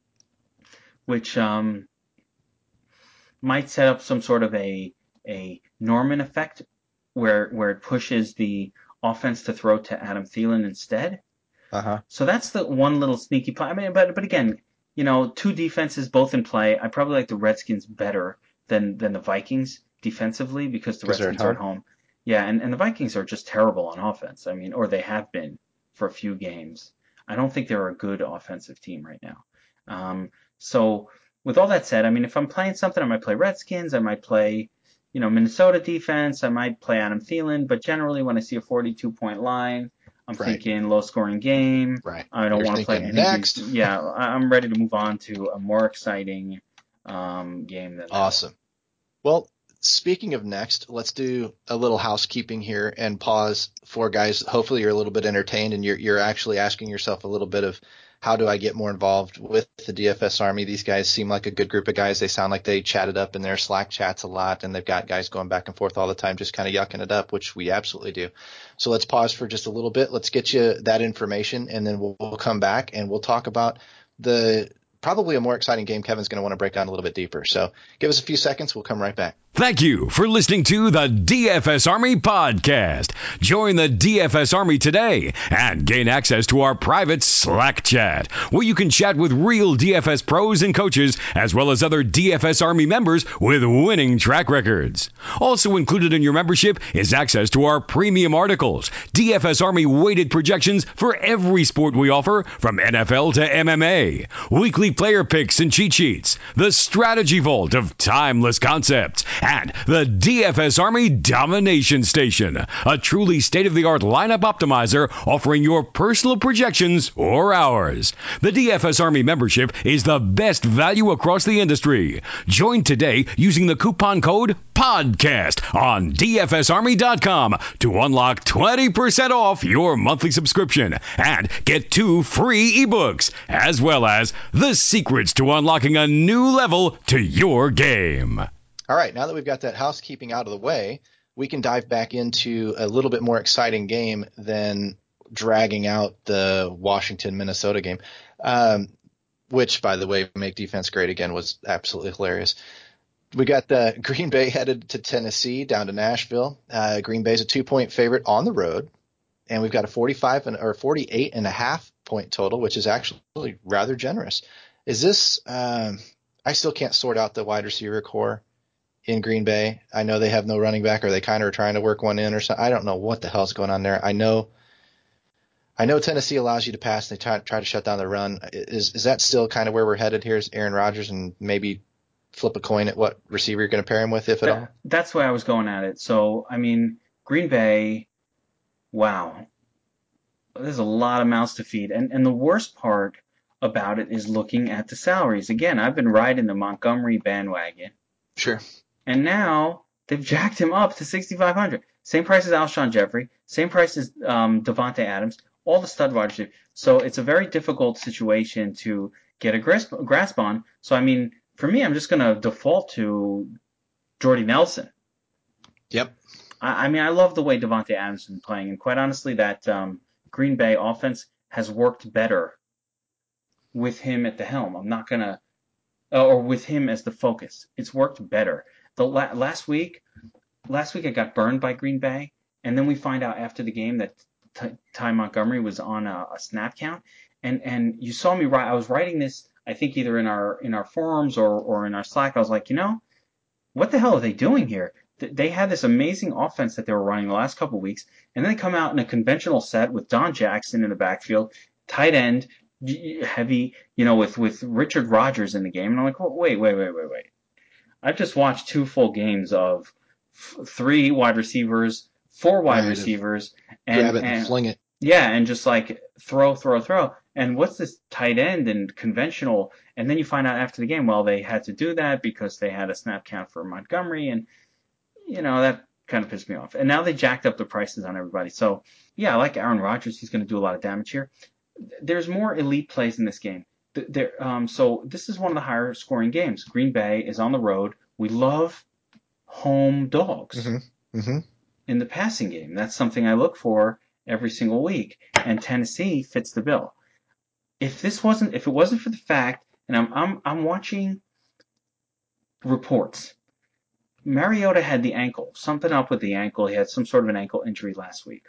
which um might set up some sort of a a Norman effect where where it pushes the offense to throw to Adam Thielen instead. Uh huh. So that's the one little sneaky play. I mean, but but again, you know, two defenses both in play. I probably like the Redskins better than than the Vikings defensively because the Because they're at Redskins are at home. home. Yeah, and, and the Vikings are just terrible on offense. I mean, or they have been for a few games. I don't think they're a good offensive team right now. Um, so with all that said, I mean, if I'm playing something, I might play Redskins, I might play, you know, Minnesota defense, I might play Adam Thielen, but generally when I see a forty-two point line, I'm Right. thinking low scoring game. Right. I don't You're want to play thinking any of next. these. Yeah, I- I'm ready to move on to a more exciting um, game than that one. Awesome. Well, speaking of next, let's do a little housekeeping here and pause for guys. Hopefully you're a little bit entertained and you're you're actually asking yourself a little bit of how do I get more involved with the D F S Army? These guys seem like a good group of guys. They sound like they chatted up in their Slack chats a lot, and they've got guys going back and forth all the time, just kind of yucking it up, which we absolutely do. So let's pause for just a little bit. Let's get you that information, and then we'll, we'll come back and we'll talk about the probably a more exciting game Kevin's going to want to break down a little bit deeper. So give us a few seconds. We'll come right back. Thank you for listening to the D F S Army podcast. Join the D F S Army today and gain access to our private Slack chat, where you can chat with real D F S pros and coaches, as well as other D F S Army members with winning track records. Also included in your membership is access to our premium articles, D F S Army weighted projections for every sport we offer, from N F L to M M A, weekly player picks and cheat sheets, the strategy vault of timeless concepts, and the D F S Army Domination Station, a truly state-of-the-art lineup optimizer offering your personal projections or ours. The D F S Army membership is the best value across the industry. Join today using the coupon code PODCAST on D F S Army dot com to unlock twenty percent off your monthly subscription and get two free ebooks, as well as the secrets to unlocking a new level to your game. All right, now that we've got that housekeeping out of the way, we can dive back into a little bit more exciting game than dragging out the Washington-Minnesota game, um, which, by the way, Make Defense Great Again was absolutely hilarious. We got the Green Bay headed to Tennessee, down to Nashville. Uh, Green Bay's a two-point favorite on the road, and we've got a forty-five and, or forty-eight and a half point total, which is actually rather generous. Is this um, – I still can't sort out the wide receiver core in Green Bay. I know they have no running back, or they kind of are trying to work one in or something. I don't know what the hell's going on there. I know I know Tennessee allows you to pass, and they try, try to shut down the run. Is is that still kind of where we're headed here? Is Aaron Rodgers, and maybe flip a coin at what receiver you're going to pair him with, if at That, all? that's why I was going at it. So, I mean, Green Bay, wow. There's a lot of mouths to feed. And, and the worst part about it is looking at the salaries. Again, I've been riding the Montgomery bandwagon. Sure. And now they've jacked him up to sixty-five hundred. Same price as Alshon Jeffrey, same price as um, Devontae Adams, all the stud wide receivers. So it's a very difficult situation to get a grasp, grasp on. So, I mean, for me, I'm just going to default to Jordy Nelson. Yep. I, I mean, I love the way Devontae Adams has been playing. And quite honestly, that um, Green Bay offense has worked better with him at the helm. I'm not going to, or with him as the focus. It's worked better. The la- last week, last week I got burned by Green Bay, and then we find out after the game that Ty, Ty Montgomery was on a, a snap count, and and you saw me write. I was writing this, I think either in our in our forums or or in our Slack. I was like, you know, what the hell are they doing here? They had this amazing offense that they were running the last couple of weeks, and then they come out in a conventional set with Don Jackson in the backfield, tight end, heavy, you know, with with Richard Rodgers in the game, and I'm like, oh, wait, wait, wait, wait, wait. I've just watched two full games of f- three wide receivers, four wide Right, receivers, and, Grab it and, and fling it. yeah, and just like throw, throw, throw. And what's this tight end and conventional? And then you find out after the game, well, they had to do that because they had a snap count for Montgomery, and you know that kind of pissed me off. And now they jacked up the prices on everybody. So yeah, I like Aaron Rodgers. He's going to do a lot of damage here. There's more elite plays in this game. There, um, so this is one of the higher scoring games. Green Bay is on the road. We love home dogs Mm-hmm. Mm-hmm. in the passing game. That's something I look for every single week, and Tennessee fits the bill. If this wasn't, if it wasn't for the fact, and I'm I'm I'm watching reports, Mariota had the ankle, something up with the ankle. He had some sort of an ankle injury last week.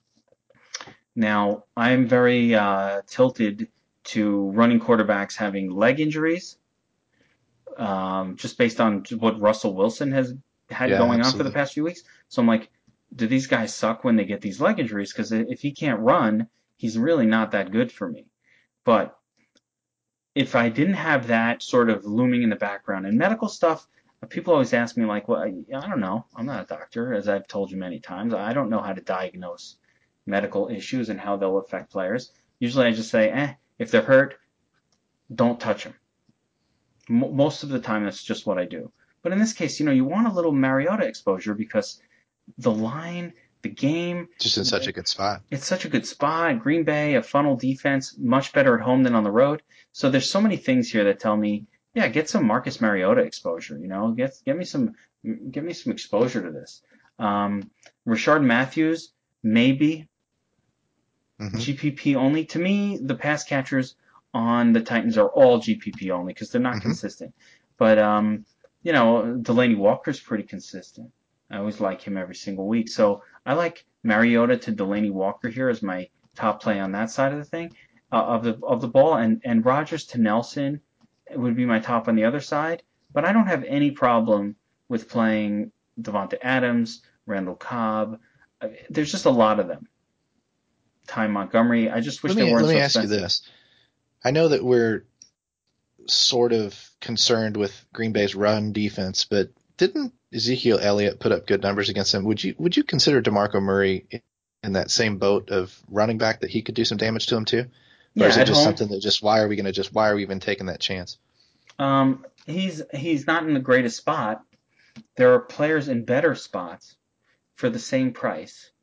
Now I'm very uh, tilted to running quarterbacks having leg injuries, um, just based on what Russell Wilson has had Yeah, going on absolutely. for the past few weeks. So I'm like, do these guys suck when they get these leg injuries? Because if he can't run, he's really not that good for me. But if I didn't have that sort of looming in the background, and medical stuff, people always ask me like, well, I, I don't know. I'm not a doctor, as I've told you many times. I don't know how to diagnose medical issues and how they'll affect players. Usually I just say, eh, if they're hurt, don't touch them. M- most of the time, that's just what I do. But in this case, you know, you want a little Mariota exposure because the line, the game, Just in such a good spot. it's such a good spot. Green Bay, a funnel defense, much better at home than on the road. So there's so many things here that tell me, yeah, get some Marcus Mariota exposure. You know, get get me some get me some exposure to this. Um, Rashard Matthews, maybe Mm-hmm. G P P only. To me, the pass catchers on the Titans are all G P P only because they're not Mm-hmm. consistent. But um, you know, Delaney Walker's pretty consistent. I always like him every single week. So I like Mariota to Delaney Walker here as my top play on that side of the thing uh, of the of the ball, and and Rodgers to Nelson would be my top on the other side. But I don't have any problem with playing Devonta Adams, Randall Cobb. Uh, There's just a lot of them. Ty Montgomery. I just wish Let they me weren't let me so ask you expensive. this. I know that we're sort of concerned with Green Bay's run defense, but didn't Ezekiel Elliott put up good numbers against them? Would you would you consider DeMarco Murray in that same boat of running back that he could do some damage to him too? Or Yeah, is it at just home. something that just why are we gonna just why are we even taking that chance? Um, he's he's not in the greatest spot. There are players in better spots for the same price.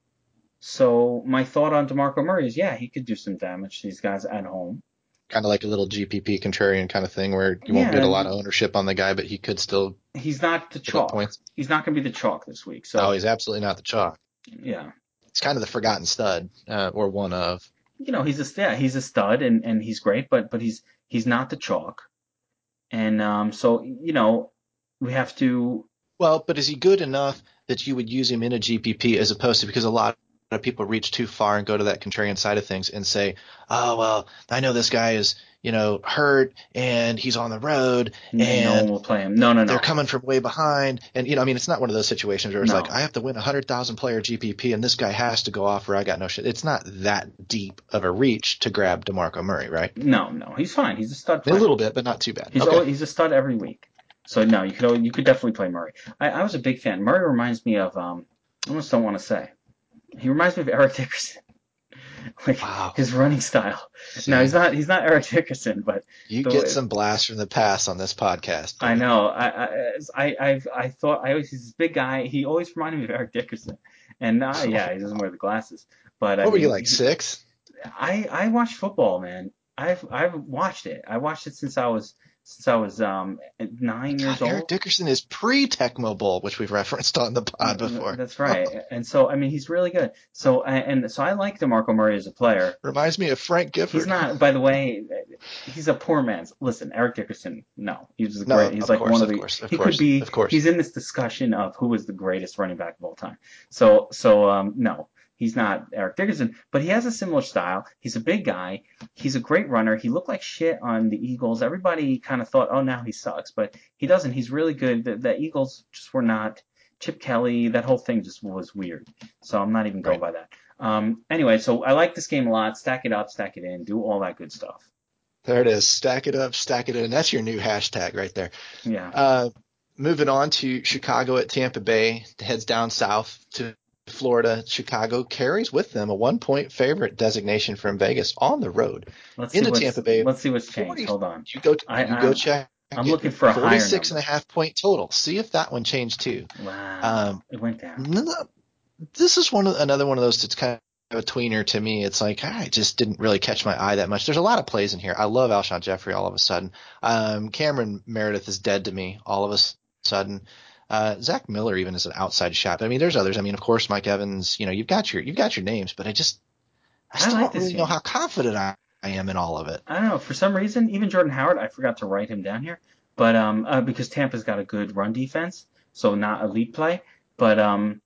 So my thought on DeMarco Murray is, yeah, he could do some damage to these guys at home. Kind of like a little G P P contrarian kind of thing where you won't Yeah, get a lot of ownership on the guy, but he could still he's not the put up chalk. points. He's not going to be the chalk this week. No, So he's absolutely not the chalk. yeah, He's kind of the forgotten stud, uh, or one of. you know, he's a yeah, he's a stud and, and he's great, but but he's he's not the chalk. And um, so you know, we have to. Well, but is he good enough that you would use him in a G P P as opposed to, because a lot of people reach too far and go to that contrarian side of things and say, oh, well, I know this guy is, you know, hurt and he's on the road And no one and will play him. No, no, no. they're coming from way behind. And, you know, I mean, it's not one of those situations where it's No. like, I have to win a one hundred thousand player G P P and this guy has to go off where I got no shit. It's not that deep of a reach to grab DeMarco Murray, right? No, no, he's fine. He's a stud A player. little bit, but not too bad. He's Okay. always, he's a stud every week. So no, you could al- you could definitely play Murray. I, I was a big fan. Murray reminds me of um, I almost don't want to say. He reminds me of Eric Dickerson, like Wow. his running style. See, No, he's not. He's not Eric Dickerson, but you the get way- some blasts from the past on this podcast. I buddy. know. I I I I've, I thought I always he's this big guy. He always reminded me of Eric Dickerson, and uh, yeah, he doesn't wear the glasses. But I What were mean, you, like, he- six? I I watched football, man. I've I've watched it. I watched it since I was since I was um nine years God, Eric old. Dickerson is pre-Tecmo Bowl, which we've referenced on the pod before. That's right. And so I mean he's really good. So and so I like DeMarco Murray as a player. Reminds me of Frank Gifford. He's not, by the way, he's a poor man's. Listen, Eric Dickerson, no, he was No, great. He's of like course, one of of the. course, of he course, could be. of course. He's in this discussion of who was the greatest running back of all time. So so um no, he's not Eric Dickerson, but he has a similar style. He's a big guy. He's a great runner. He looked like shit on the Eagles. Everybody kind of thought, oh, now he sucks, but he doesn't. He's really good. The, the Eagles just were not. Chip Kelly, that whole thing just was weird. So I'm not even going Right. by that. Um, anyway, so I like this game a lot. Stack it up, stack it in, do all that good stuff. There it is. Stack it up, stack it in. That's your new hashtag right there. Yeah. Uh, moving on to Chicago at Tampa Bay, heads down south to Florida. Chicago carries with them a one-point favorite designation from Vegas on the road. Let's see into what's, Tampa Bay. Let's see what's changed. forty Hold on. You go, I, you go I'm, check. I'm it. looking for a higher forty-six number. and a half point total. See if that one changed too. Wow. Um, it went down. No, no, this is one of, another one of those that's kind of a tweener to me. It's like, ah, it just didn't really catch my eye that much. There's a lot of plays in here. I love Alshon Jeffrey all of a sudden. Um, Cameron Meredith is dead to me all of a sudden. Uh, Zach Miller even is an outside shot. But I mean, there's others. I mean, of course, Mike Evans, you know, you've got your, you've got your names, but I just, I I still like don't this really game. know how confident I, I am in all of it. I don't know. For some reason, even Jordan Howard, I forgot to write him down here, but um, uh, because Tampa's got a good run defense, so not elite play. But um,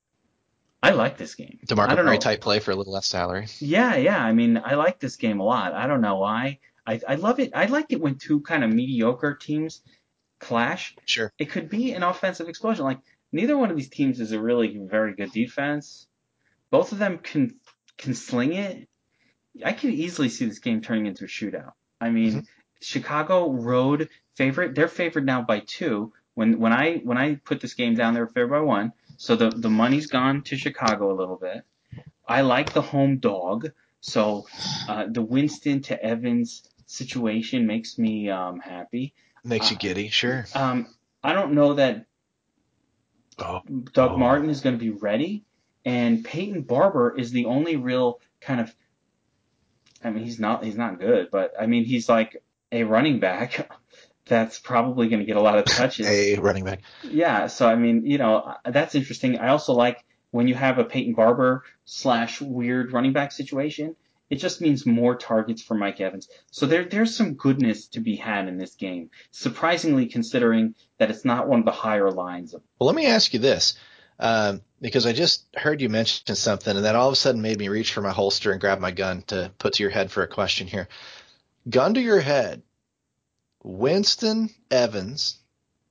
I like this game. I DeMarco don't Murray know. type play for a little less salary. Yeah, yeah. I mean, I like this game a lot. I don't know why. I I love it. I like it when two kind of mediocre teams clash. Sure. It could be an offensive explosion. Like neither one of these teams is a really very good defense. Both of them can can sling it. I could easily see this game turning into a shootout. I mean, Mm-hmm. Chicago road favorite. They're favored now by two. When when I when I put this game down, they were favored by one. So the the money's gone to Chicago a little bit. I like the home dog. So uh, the Winston to Evans situation makes me um, happy. Makes Uh, you giddy, sure. um, I don't know that Oh, Doug oh. Martin is going to be ready, and Peyton Barber is the only real kind of. I mean, he's not he's not good, but I mean, he's like a running back that's probably going to get a lot of touches. A running back. Yeah, so I mean, you know, that's interesting. I also like when you have a Peyton Barber slash weird running back situation. It just means more targets for Mike Evans. So there, there's some goodness to be had in this game, surprisingly considering that it's not one of the higher lines. Of- well, let me ask you this, um, because I just heard you mention something, and that all of a sudden made me reach for my holster and grab my gun to put to your head for a question here. Gun to your head, Winston Evans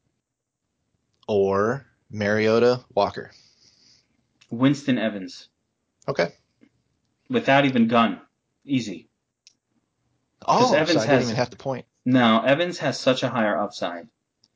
or Mariota Walker? Winston Evans. Okay. Without even gun. Easy. Oh, Evans so I has, didn't even have to point. No, Evans has such a higher upside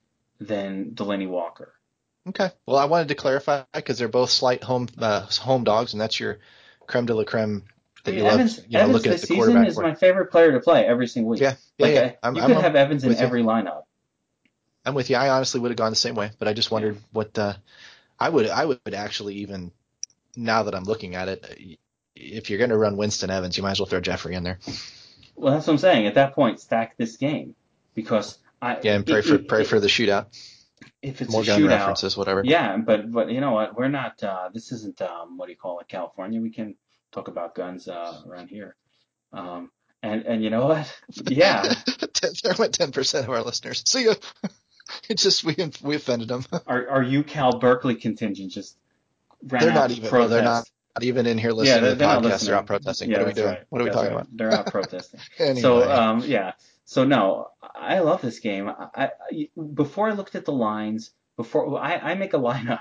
than Delaney Walker. Okay. Well, I wanted to clarify because they're both slight home uh, home dogs, and that's your creme de la creme that I mean, you love. Evans, You know, Evans looking this at the season quarterback. is for. my favorite player to play every single week. Yeah, yeah, like, yeah. I, I'm, you I'm, could I'm have Evans in with you. every lineup. I'm with you. I honestly would have gone the same way, but I just wondered Yeah. what uh, I would. I would actually even now that I'm looking at it, if you're going to run Winston Evans, you might as well throw Jeffrey in there. Well, that's what I'm saying. At that point, stack this game because I Yeah, and pray it, for it, pray it, for the shootout. If it's More a gun shootout, references, whatever. Yeah, but but you know what? We're not. Uh, this isn't um, what do you call it, California. We can talk about guns uh, around here. Um, and and you know what? Yeah. There went ten percent of our listeners. See ya. It's just we we offended them. Our our UCal Berkeley contingent just ran They're out not to even. protest. Well, they're not, not even in here Yeah, listening they're, to the they're not podcast. listening. They're out protesting. Yeah, What are we that's doing? right. What are we That's talking right. about? They're out protesting. Anyway. So um yeah. So no, I love this game. I, I before I looked at the lines, before I, I make a lineup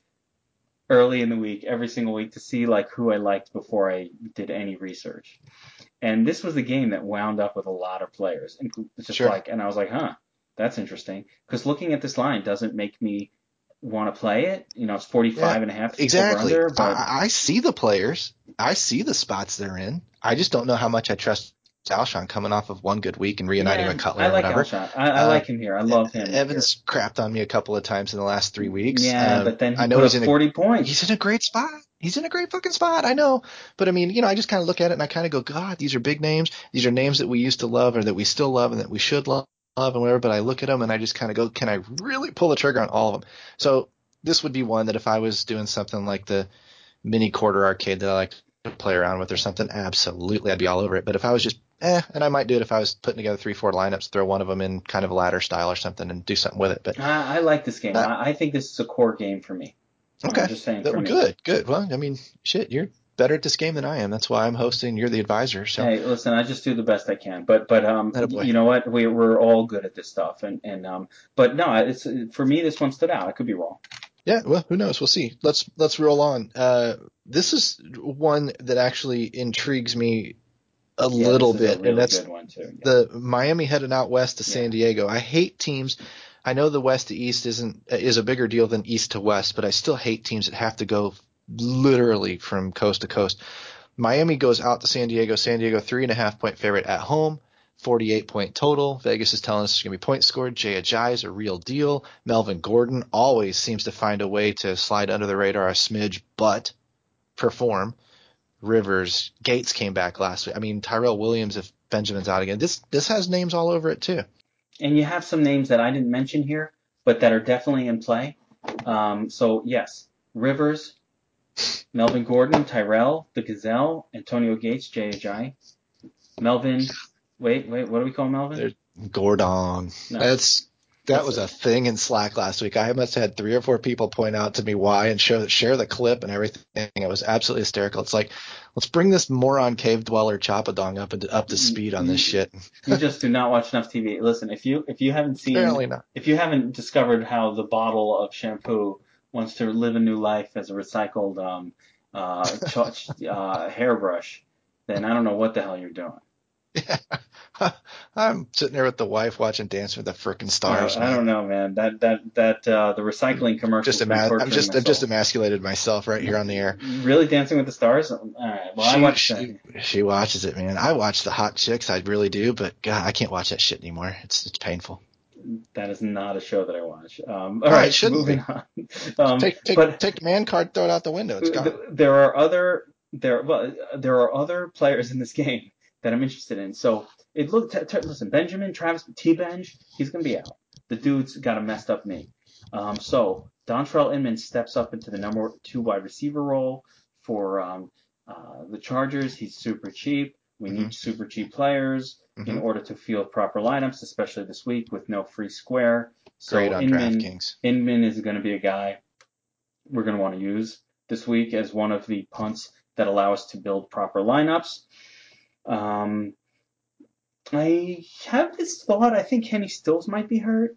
early in the week, every single week, to see like who I liked before I did any research. And this was the game that wound up with a lot of players. And it's just Sure. like, and I was like, huh, that's interesting. Because looking at this line doesn't make me want to play it. You know, it's forty-five Yeah, and a half exactly. over under, but I, I see the players. I see the spots they're in. I just don't know how much I trust Alshon coming off of one good week and reuniting yeah, with Cutler I like or whatever. Alshon. I, I Uh, like him here. I love him. Evans here. crapped on me a couple of times in the last three weeks. Yeah, um, but then he I know put he's up in a, forty points. He's in a great spot. He's in a great fucking spot. I know. But I mean, you know, I just kind of look at it and I kind of go, God, these are big names. These are names that we used to love or that we still love and that we should love and whatever. But I look at them and I just kind of go, can I really pull the trigger on all of them? So this would be one that if I was doing something like the mini quarter arcade that I like to play around with or something, absolutely, I'd be all over it. But if I was just, eh, and I might do it if I was putting together three, four lineups, throw one of them in kind of a ladder style or something and do something with it. But I, I like this game. uh, I, I think this is a core game for me. okay, I'm just saying that, for me. good, good. Well, I mean, shit, you're better at this game than I am. That's why I'm hosting. You're the advisor. So Hey, listen, I just do the best I can. But but um, Attaboy. you know what? We we're all good at this stuff. And and um, but no, it's for me. This one stood out. I could be wrong. Yeah, well, who knows? We'll see. Let's let's roll on. Uh, this is one that actually intrigues me a Yeah, little this is bit, a really and that's good one too. Yeah. the Miami heading out west to Yeah. San Diego. I hate teams. I know the west to east isn't is a bigger deal than east to west, but I still hate teams that have to go literally from coast to coast. Miami goes out to San Diego. San Diego three and a half point favorite at home. forty-eight point total. Vegas is telling us there's going to be points scored. Jay Ajayi is a real deal. Melvin Gordon always seems to find a way to slide under the radar a smidge, but perform. Rivers, Gates came back last week. I mean, Tyrell Williams, if Benjamin's out again, this this has names all over it too. And you have some names that I didn't mention here, but that are definitely in play. Um, so yes, Rivers, Melvin Gordon, Tyrell, the Gazelle, Antonio Gates, Jay Ajayi, Melvin. Wait, wait, what do we call Melvin? There's Gordon. No. That's that That's was it. a thing in Slack last week. I must have had three or four people point out to me why and show share the clip and everything. It was absolutely hysterical. It's like, let's bring this moron cave dweller Chapadong up and up to speed on this shit. You just do not watch enough T V. Listen, if you if you haven't seen, Apparently not. if you haven't discovered how the bottle of shampoo wants to live a new life as a recycled um, uh, ch- uh, hairbrush, then I don't know what the hell you're doing. Yeah. I'm sitting there with the wife watching Dancing with the Frickin' Stars. Uh, I don't know, man. That that that uh, the recycling commercial. Just ema- I'm just I've just emasculated myself right here on the air. Really, Dancing with the Stars? All right. Well, she, I watched she, that. She watches it, man. I watch the hot chicks. I really do, but God, I can't watch that shit anymore. It's it's painful. That is not a show that I watch. Um, Oh, all right, it shouldn't moving be. on. Um, take take but take the man card, throw it out the window. It's gone. th- there are other there well there are other players in this game that I'm interested in. So it looked t- t- listen, Benjamin Travis T-Benj, he's gonna be out. The dude's got a messed up knee. Um, so Dontrell Inman steps up into the number two wide receiver role for um, uh, the Chargers. He's super cheap. We Mm-hmm. need super cheap players Mm-hmm. in order to field proper lineups, especially this week with no free square. So Great on Inman, DraftKings. Inman is going to be a guy we're going to want to use this week as one of the punts that allow us to build proper lineups. Um, I have this thought. I think Kenny Stills might be hurt.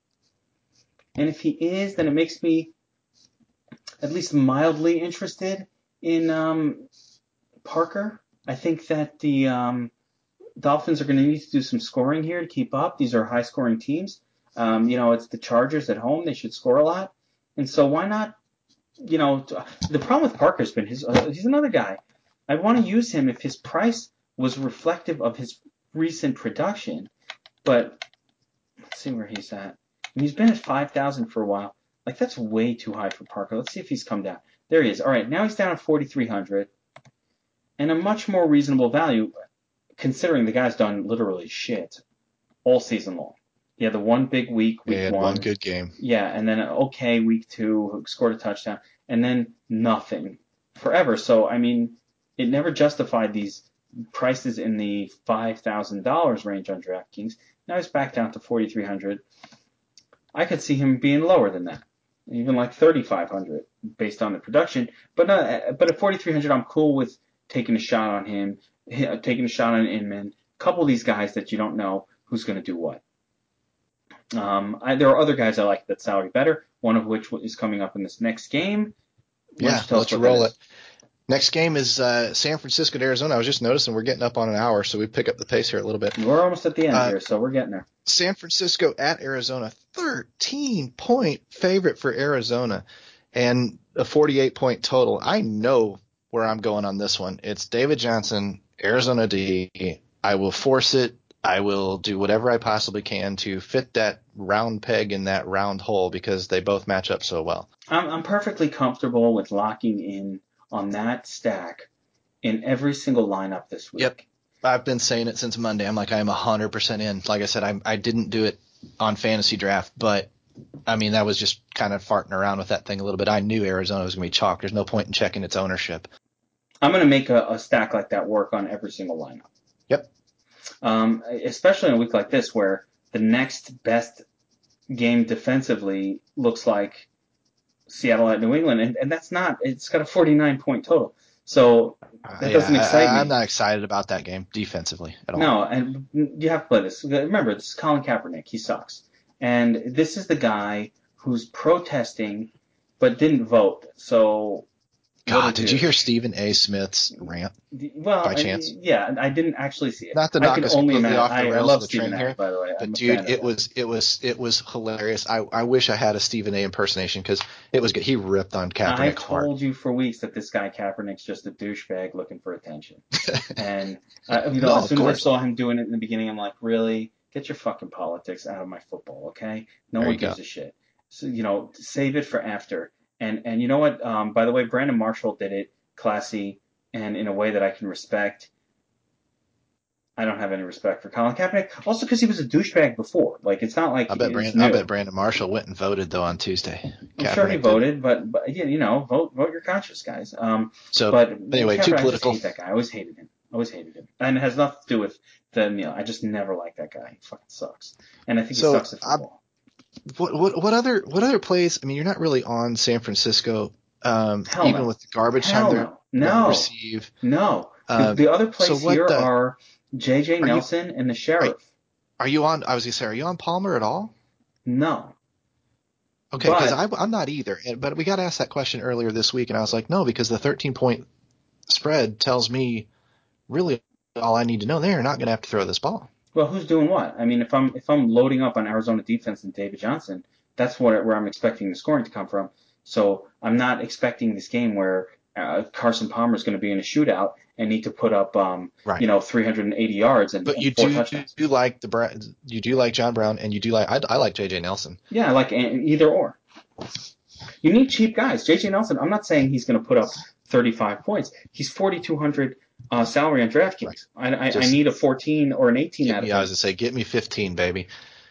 And if he is, then it makes me at least mildly interested in um, Parker. I think that the um, Dolphins are going to need to do some scoring here to keep up. These are high-scoring teams. Um, you know, it's the Chargers at home. They should score a lot. And so why not, you know, the problem with Parker's been his, uh, he's another guy. I want to use him if his price was reflective of his recent production. But let's see where he's at. And he's been at five thousand for a while. Like, that's way too high for Parker. Let's see if he's come down. There he is. All right, now he's down at forty-three hundred. And a much more reasonable value, considering the guy's done literally shit all season long. He had the one big week, week He had one. one good game. Yeah, and then okay, week two, scored a touchdown, and then nothing forever. So, I mean, it never justified these prices in the five thousand dollars range on DraftKings. Now he's back down to forty-three hundred. I could see him being lower than that, even like thirty-five hundred based on the production. But not, but at forty-three hundred, I'm cool with taking a shot on him, taking a shot on Inman. A couple of these guys that you don't know who's going to do what. Um, I, there are other guys I like that salary better, one of which is coming up in this next game. Yeah, let's roll it. Next game is uh, San Francisco to Arizona. I was just noticing we're getting up on an hour, so we pick up the pace here a little bit. We're almost at the end uh, here, so we're getting there. San Francisco at Arizona, thirteen-point favorite for Arizona, and a forty-eight point total. I know where I'm going on this one. It's David Johnson, Arizona D. I will force it. I will do whatever I possibly can to fit that round peg in that round hole because they both match up so well. I'm, I'm perfectly comfortable with locking in on that stack in every single lineup this week. Yep. I've been saying it since Monday. I'm like, I'm one hundred percent in. Like I said, I, I didn't do it on fantasy draft, but, I mean, that was just kind of farting around with that thing a little bit. I knew Arizona was going to be chalk. There's no point in checking its ownership. I'm going to make a, a stack like that work on every single lineup. Yep. Um, especially in a week like this where the next best game defensively looks like Seattle at New England, and, and that's not. It's got a forty-nine point total, so that Uh, doesn't yeah, excite I, me. I'm not excited about that game defensively at all. No, and you have to play this. Remember, this is Colin Kaepernick. He sucks, and this is the guy who's protesting but didn't vote. So. God, did you hear Stephen A. Smith's rant? Well, by chance? I, yeah, I didn't actually see it. Not to I knock can us only completely imagine. off the I, I rails love of the Stephen train A. here, By the way, but I'm a dude, fan of it that. was it was it was hilarious. I, I wish I had a Stephen A. impersonation because it was good. He ripped on Kaepernick I've hard. told you for weeks that this guy Kaepernick's just a douchebag looking for attention, and uh, you know, No, as of soon as I course. saw him doing it in the beginning, I'm like, really? Get your fucking politics out of my football, okay? No There one you go. gives a shit. So you know, save it for after. And and you know what? Um, by the way, Brandon Marshall did it classy and in a way that I can respect. I don't have any respect for Colin Kaepernick. Also, because he was a douchebag before. Like, it's not like I bet it's Brandon, new. I bet Brandon Marshall went and voted though on Tuesday. I'm Kaepernick sure he did. voted, but, but yeah, you know, vote vote your conscience, guys. Um, So but anyway, Kaepernick, too I political. just hate that guy. I always hated him. I always hated him, and it has nothing to do with the you know. I just never liked that guy. He fucking sucks, and I think So, he sucks at I'm- football. What what what other what other plays? I mean, you're not really on San Francisco, um, Hell even no. with the garbage Hell time they're no. going to No. receive. No, the, Um, the other so plays what here the- are J J you- Nelson and the Sheriff. Are you on? I was gonna say, are you on Palmer at all? No. Okay, But- because I'm not either. And- But we got asked that question earlier this week, and I was like, no, because the thirteen point spread tells me really all I need to know. They're not going to have to throw this ball. Well, who's doing what? I mean, if I'm if I'm loading up on Arizona defense and David Johnson, that's what where I'm expecting the scoring to come from. So I'm not expecting this game where uh, Carson Palmer is going to be in a shootout and need to put up, um, Right. you know, three hundred eighty yards and, But and you four do, touchdowns. do like the Bra- you do like John Brown, and you do like I, I like J J Nelson. Yeah, I like either or. You need cheap guys. J J Nelson, I'm not saying he's going to put up thirty-five points. He's forty-two hundred uh, salary on DraftKings. Right. I, I, I need a fourteen or an eighteen get out of me, him. I was going to say, get me fifteen, baby.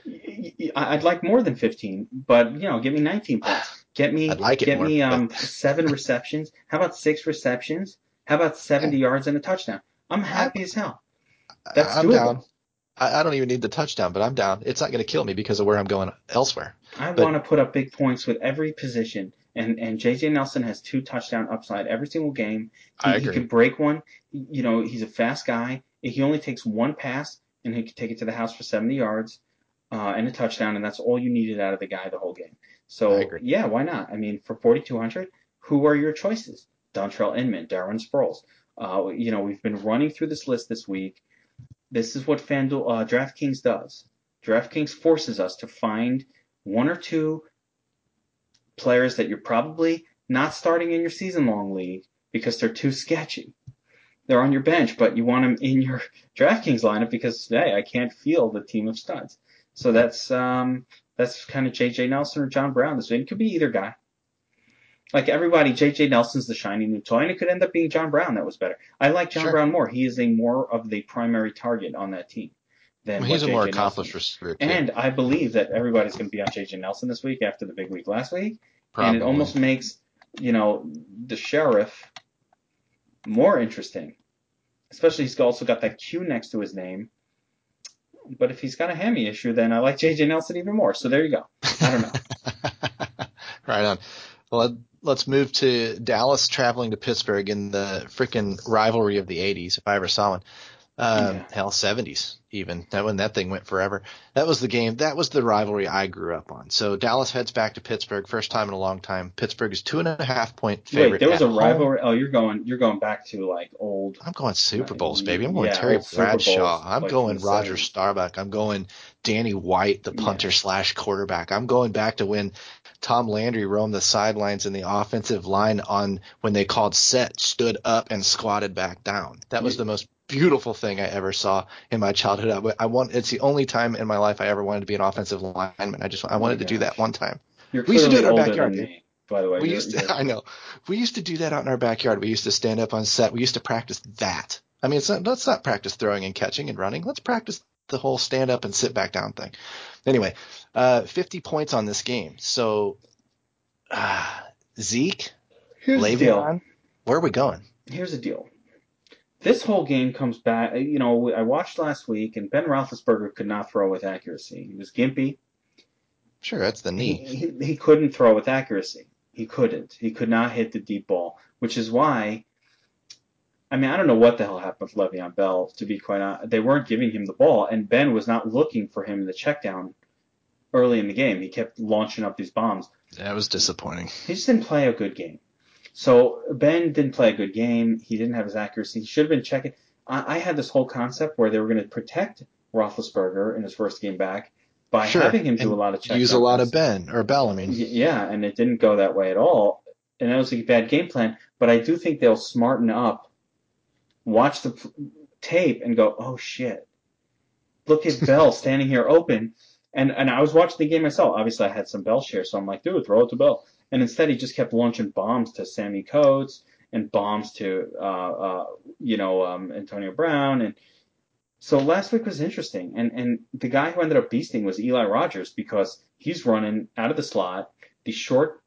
I'd like more than fifteen, but, you know, give me nineteen points. Get me, I'd like it get more, me um, but... seven receptions. How about six receptions? How about seventy yeah. yards and a touchdown? I'm happy I, as hell. That's I'm doable. down. I, I don't even need the touchdown, but I'm down. It's not going to kill me because of where I'm going elsewhere. I but, want to put up big points with every position, and, and J J Nelson has two touchdown upside every single game. He, I agree. He could break one. You know, he's a fast guy. He only takes one pass, and he could take it to the house for seventy yards uh, and a touchdown, and that's all you needed out of the guy the whole game. So, yeah, why not? I mean, for forty-two hundred, who are your choices? Dontrell Inman, Darren Sproles. Uh, you know, we've been running through this list this week. This is what FanDuel, uh, DraftKings does. DraftKings forces us to find one or two players that you're probably not starting in your season-long league because they're too sketchy. They're on your bench, but you want them in your DraftKings lineup because, hey, I can't field the team of studs. So that's um, that's kind of J J Nelson or John Brown this week. It could be either guy. Like everybody, J J Nelson's the shiny new toy, and it could end up being John Brown that was better. I like John sure. Brown more. He is a more of the primary target on that team than well, he's what a J J more Nelson accomplished is. receiver, too. And I believe that everybody's going to be on J J Nelson this week after the big week last week. Probably. And it almost makes, you know, the sheriff more interesting. Especially he's also got that Q next to his name. But if he's got a hammy issue, then I like J J Nelson even more. So there you go. I don't know. Right on. Well, let's move to Dallas traveling to Pittsburgh in the freaking rivalry of the eighties, if I ever saw one. Um, yeah. Hell, seventies even. That when that thing went forever. That was the game. That was the rivalry I grew up on. So Dallas heads back to Pittsburgh, first time in a long time. Pittsburgh is two and a half point favorite. Wait, there was at a rivalry. home. Oh, you're going. You're going back to like old. I'm going Super Bowls, baby. I'm going yeah, Terry old Super Bradshaw. Bowls, I'm like going from the Roger seventies. Starbuck. I'm going Danny White, the punter Yeah. slash quarterback. I'm going back to when Tom Landry roamed the sidelines and the offensive line on when they called set stood up and squatted back down. That was the most beautiful thing I ever saw in my childhood. I, I want. It's the only time in my life I ever wanted to be an offensive lineman. I just I wanted oh to do that one time. You're we used to do it in our older backyard. than me, by the way. We you're, used to. You're... I know. We used to do that out in our backyard. We used to stand up on set. We used to practice that. I mean, it's not, let's not practice throwing and catching and running. Let's practice the whole stand up and sit back down thing. Anyway, uh, fifty points on this game. So uh, Zeke, Here's the deal. Where are we going? Here's the deal. This whole game comes back. You know, I watched last week, and Ben Roethlisberger could not throw with accuracy. He was gimpy. Sure, that's the knee. He, he, he couldn't throw with accuracy. He couldn't. He could not hit the deep ball, which is why. I mean, I don't know what the hell happened with Le'Veon Bell, to be quite honest. They weren't giving him the ball, and Ben was not looking for him in the check down early in the game. He kept launching up these bombs. That was disappointing. He just didn't play a good game. So Ben didn't play a good game. He didn't have his accuracy. He should have been checking. I, I had this whole concept where they were going to protect Roethlisberger in his first game back by sure. having him do and a lot of check use a lot of Ben or Bell. I mean, yeah, and it didn't go that way at all. And that was a bad game plan. But I do think they'll smarten up, watch the tape, and go, oh shit, look at Bell standing here open. And and I was watching the game myself. Obviously, I had some Bell share, so I'm like, dude, throw it to Bell. And instead, he just kept launching bombs to Sammy Coates and bombs to, uh, uh, you know, um, Antonio Brown. And so last week was interesting. And and the guy who ended up beasting was Eli Rogers because he's running out of the slot, these short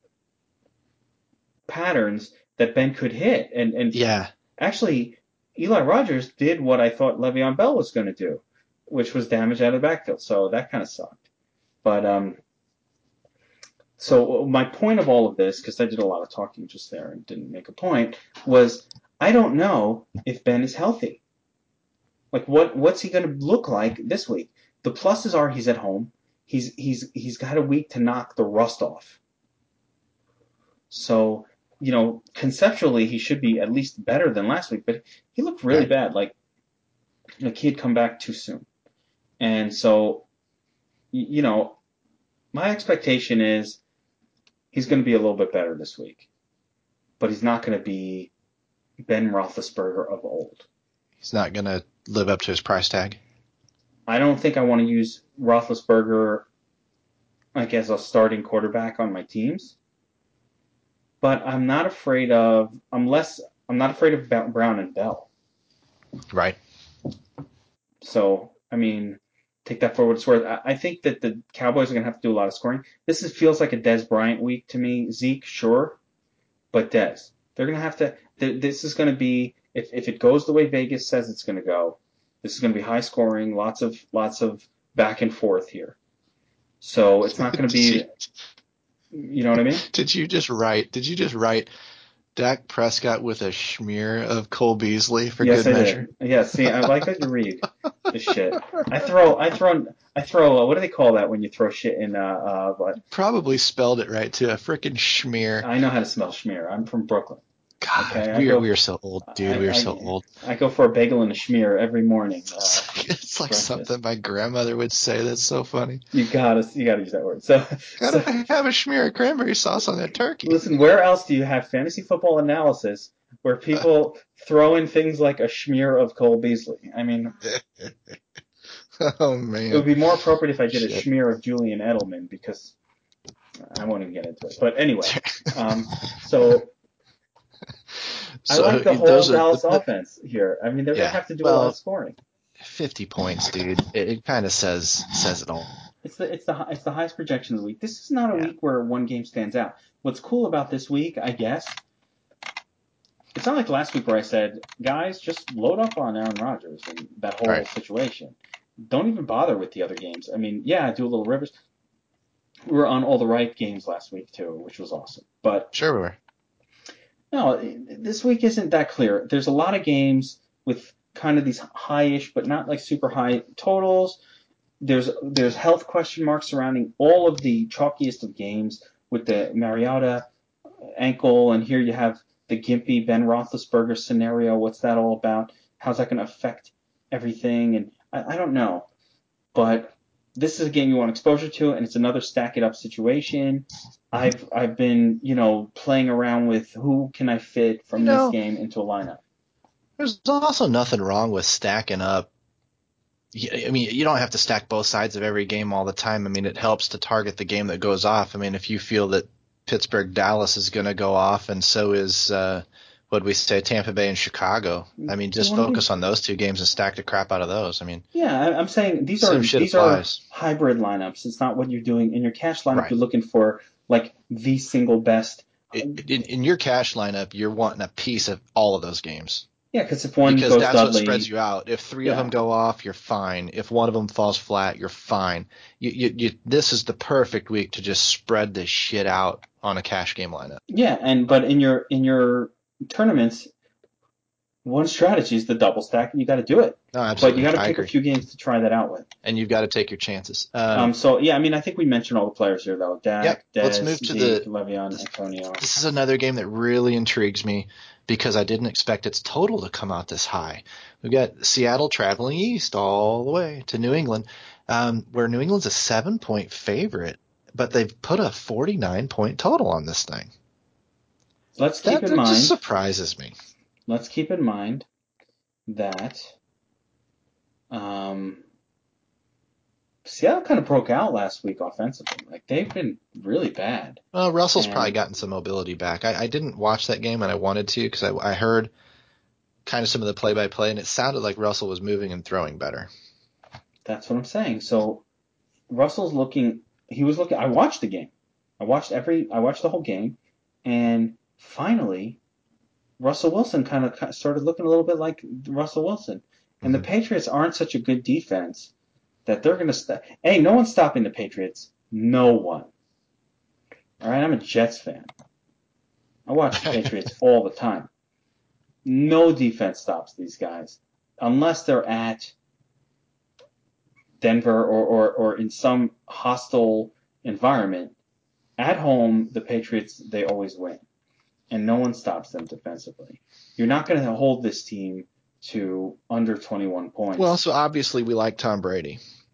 patterns that Ben could hit. And and yeah, actually, Eli Rogers did what I thought Le'Veon Bell was going to do, which was damage out of the backfield. So that kind of sucked. But um. So my point of all of this, because I did a lot of talking just there and didn't make a point, was I don't know if Ben is healthy. Like what what's he going to look like this week? The pluses are he's at home. He's he's he's got a week to knock the rust off. So, you know, conceptually he should be at least better than last week, but he looked really right. bad. Like like he had come back too soon. And so, you know, my expectation is he's going to be a little bit better this week, but he's not going to be Ben Roethlisberger of old. He's not going to live up to his price tag. I don't think I want to use Roethlisberger like as a starting quarterback on my teams, but I'm not afraid of. I'm less. I'm not afraid of Brown and Bell. Right. So I mean, take that for what it's worth. I, I think that the Cowboys are going to have to do a lot of scoring. This is, feels like a Dez Bryant week to me. Zeke, sure, but Dez. They're going to have to. This is going to be if if it goes the way Vegas says it's going to go. This is going to be high scoring, lots of lots of back and forth here. So it's not going to be. You know what I mean? Did you just write? Did you just write Dak Prescott with a smear of Cole Beasley for yes, good I measure? Did. Yeah, see, I like that you read the shit. I throw, I throw, I throw. Uh, what do they call that when you throw shit in? Uh, uh, what? Probably spelled it right too. A freaking schmear. I know how to smell schmear. I'm from Brooklyn. God, okay, we are, we are so old, dude. I, we are I, so old. I go for a bagel and a schmear every morning. Uh, it's like breakfast. Something my grandmother would say. That's so funny. You gotta, you gotta use that word. So, gotta so, have a schmear of cranberry sauce on that turkey. Listen, where else do you have fantasy football analysis where people throw in things like a schmear of Cole Beasley? I mean, oh man, it would be more appropriate if I did Shit. a schmear of Julian Edelman because I won't even get into it. But anyway, um, so. So I like the whole Dallas the, offense here. I mean, they're yeah, gonna have to do well, a lot of scoring. Fifty points, dude. It, it kind of says says it all. It's the it's the it's the highest projection of the week. This is not a yeah. week where one game stands out. What's cool about this week, I guess, it's not like last week where I said, guys, just load up on Aaron Rodgers and that whole right. situation. Don't even bother with the other games. I mean, yeah, do a little Rivers. We were on all the right games last week too, which was awesome. But sure we were. No, this week isn't that clear. There's a lot of games with kind of these high-ish, but not like super high totals. There's there's health question marks surrounding all of the chalkiest of games with the Mariota ankle, and here you have the gimpy Ben Roethlisberger scenario. What's that all about? How's that going to affect everything? And I, I don't know, but this is a game you want exposure to, and it's another stack it up situation. I've I've been, you know, playing around with who can I fit from you know, this game into a lineup. There's also nothing wrong with stacking up. I mean, you don't have to stack both sides of every game all the time. I mean, it helps to target the game that goes off. I mean, if you feel that Pittsburgh Dallas is going to go off, and so is uh, what we say Tampa Bay and Chicago. I mean, just focus on those two games and stack the crap out of those. I mean, yeah, I'm saying these are these applies. are hybrid lineups. It's not what you're doing in your cash lineup. Right. You're looking for like the single best. In, in your cash lineup, you're wanting a piece of all of those games. Yeah, because if one because goes that's Dudley, what spreads you out. If three yeah. of them go off, you're fine. If one of them falls flat, you're fine. You, you, you, this is the perfect week to just spread this shit out on a cash game lineup. Yeah, and but in your in your tournaments, one strategy is the double stack, and you got to do it. No, absolutely. But you got to I pick agree. a few games to try that out with. And you've got to take your chances. Um, um so yeah, I mean, I think we mentioned all the players here though. Dak, yep. Dez, Let's move to Zeke, the Le'Veon, Antonio. This is another game that really intrigues me because I didn't expect its total to come out this high. We've got Seattle traveling east all the way to New England, um, where New England's a seven-point favorite, but they've put a forty-nine point total on this thing. Let's that, keep in that mind. just surprises me. Let's keep in mind that um, Seattle kind of broke out last week offensively. Like they've been really bad. Well, Russell's and, probably gotten some mobility back. I, I didn't watch that game, and I wanted to because I, I heard kind of some of the play-by-play, and it sounded like Russell was moving and throwing better. That's what I'm saying. So Russell's looking. He was looking. I watched the game. I watched every. I watched the whole game, and finally, Russell Wilson kind of started looking a little bit like Russell Wilson. And mm-hmm. the Patriots aren't such a good defense that they're going to stop. Hey, no one's stopping the Patriots. No one. All right, I'm a Jets fan. I watch the Patriots all the time. No defense stops these guys unless they're at Denver or, or, or in some hostile environment. At home, the Patriots, they always win. And no one stops them defensively. You're not going to hold this team to under twenty-one points. Well, so obviously we like Tom Brady.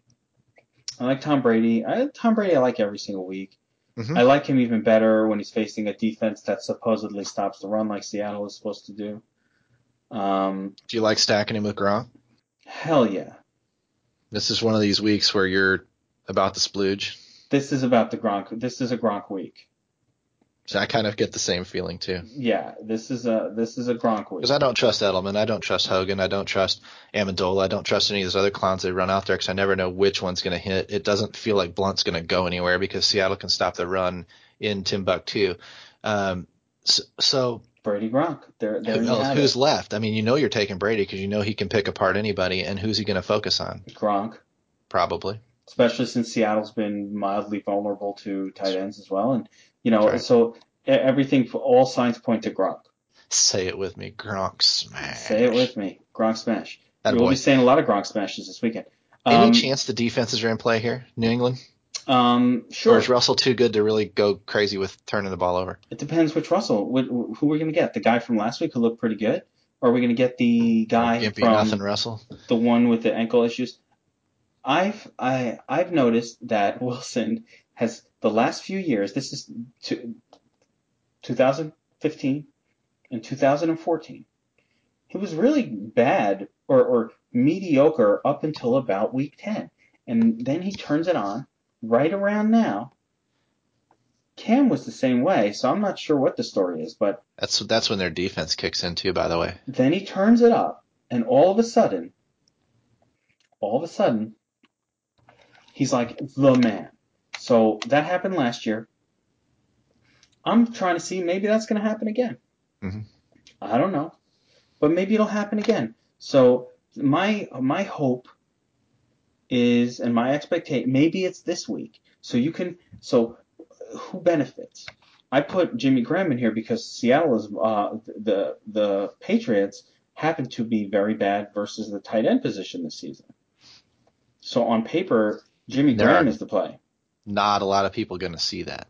I like Tom Brady. I, Tom Brady I like every single week. Mm-hmm. I like him even better when he's facing a defense that supposedly stops the run like Seattle is supposed to do. Um, Do you like stacking him with Gronk? hell yeah. This is one of these weeks where you're about to splooge. This is about the Gronk. This is a Gronk week. So I kind of get the same feeling too. Yeah, this is a this is a Gronk week. Because I don't trust Edelman, I don't trust Hogan, I don't trust Amendola, I don't trust any of those other clowns they run out there because I never know which one's going to hit. It doesn't feel like Blunt's going to go anywhere because Seattle can stop the run in Timbuktu. Um, so, so Brady Gronk. There, there who you else, have who's it. left? I mean, you know you're taking Brady because you know he can pick apart anybody, and who's he going to focus on? Gronk. Probably. Especially since Seattle's been mildly vulnerable to tight ends as well, and you know, Right. so everything, all signs point to Gronk. Say it with me, Gronk smash. Say it with me, Gronk smash. Attaboy. We'll be saying a lot of Gronk smashes this weekend. Any Um, chance the defenses are in play here, New England? Um, sure. Or is Russell too good to really go crazy with turning the ball over? It depends which Russell. Wh- Who we're going to get? The guy from last week who looked pretty good, or are we going to get the guy Gimpy from nothing Russell. the one with the ankle issues? I've I I've noticed that Wilson has the last few years. This is to, twenty fifteen and two thousand fourteen. He was really bad or, or mediocre up until about week ten, and then he turns it on right around now. Cam was the same way, so I'm not sure what the story is, but That's that's when their defense kicks in too, by the way. then he turns it up, and all of a sudden, all of a sudden, he's like the man. So that happened last year. I'm trying to see maybe that's going to happen again. Mm-hmm. I don't know, but maybe it'll happen again. So my my hope is, and my expectation, maybe it's this week. So you can, so who benefits? I put Jimmy Graham in here because Seattle is uh, the the Patriots happen to be very bad versus the tight end position this season. So on paper, Jimmy There Graham are is the play. Not a lot of people going to see that.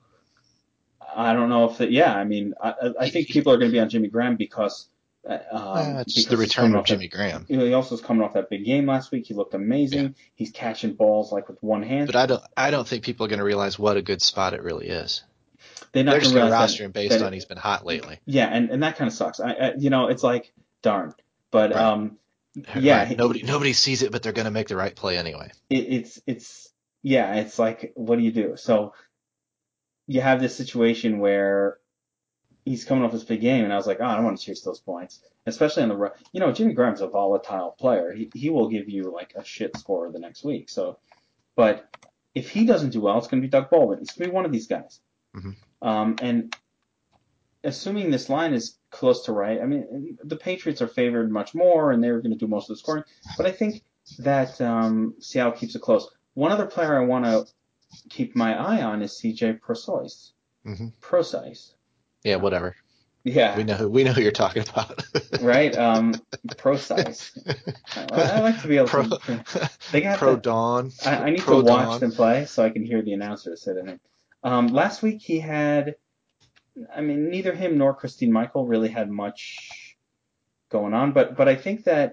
I don't know if that. Yeah, I mean, I, I think people are going to be on Jimmy Graham because um, uh, it's because the he's return coming of off Jimmy that, Graham. You know, he also is coming off that big game last week. He looked amazing. Yeah. He's catching balls like with one hand. But I don't I don't think people are going to realize what a good spot it really is. They're not They're just going to realize roster that, him based that on he's been hot lately. Yeah, and, and that kind of sucks. I, I you know, it's like darn, but Right. um, yeah, right. nobody nobody sees it, but they're going to make the right play anyway. it, it's it's yeah, it's like what do you do? So you have this situation where he's coming off this big game, and I was like, oh, I don't want to chase those points, especially on the run. You know, Jimmy Graham's a volatile player. He he will give you like a shit score the next week. So, but if he doesn't do well, it's going to be Doug Baldwin. It's going to be one of these guys. Mm-hmm. Um, and assuming this line is close to right, I mean, the Patriots are favored much more, and they're going to do most of the scoring. But I think that um, Seattle keeps it close. One other player I want to keep my eye on is C J Prosise. Mm-hmm. Prosise. Yeah, whatever. Yeah. We know who we know who you're talking about. Right? Um, Prosise. I, I like to be able Pro, to. They got Pro the, Dawn. I, I need Pro to watch Dawn. them play so I can hear the announcer say their name. Um, last week he had. I mean, neither him nor Christine Michael really had much going on, but but I think that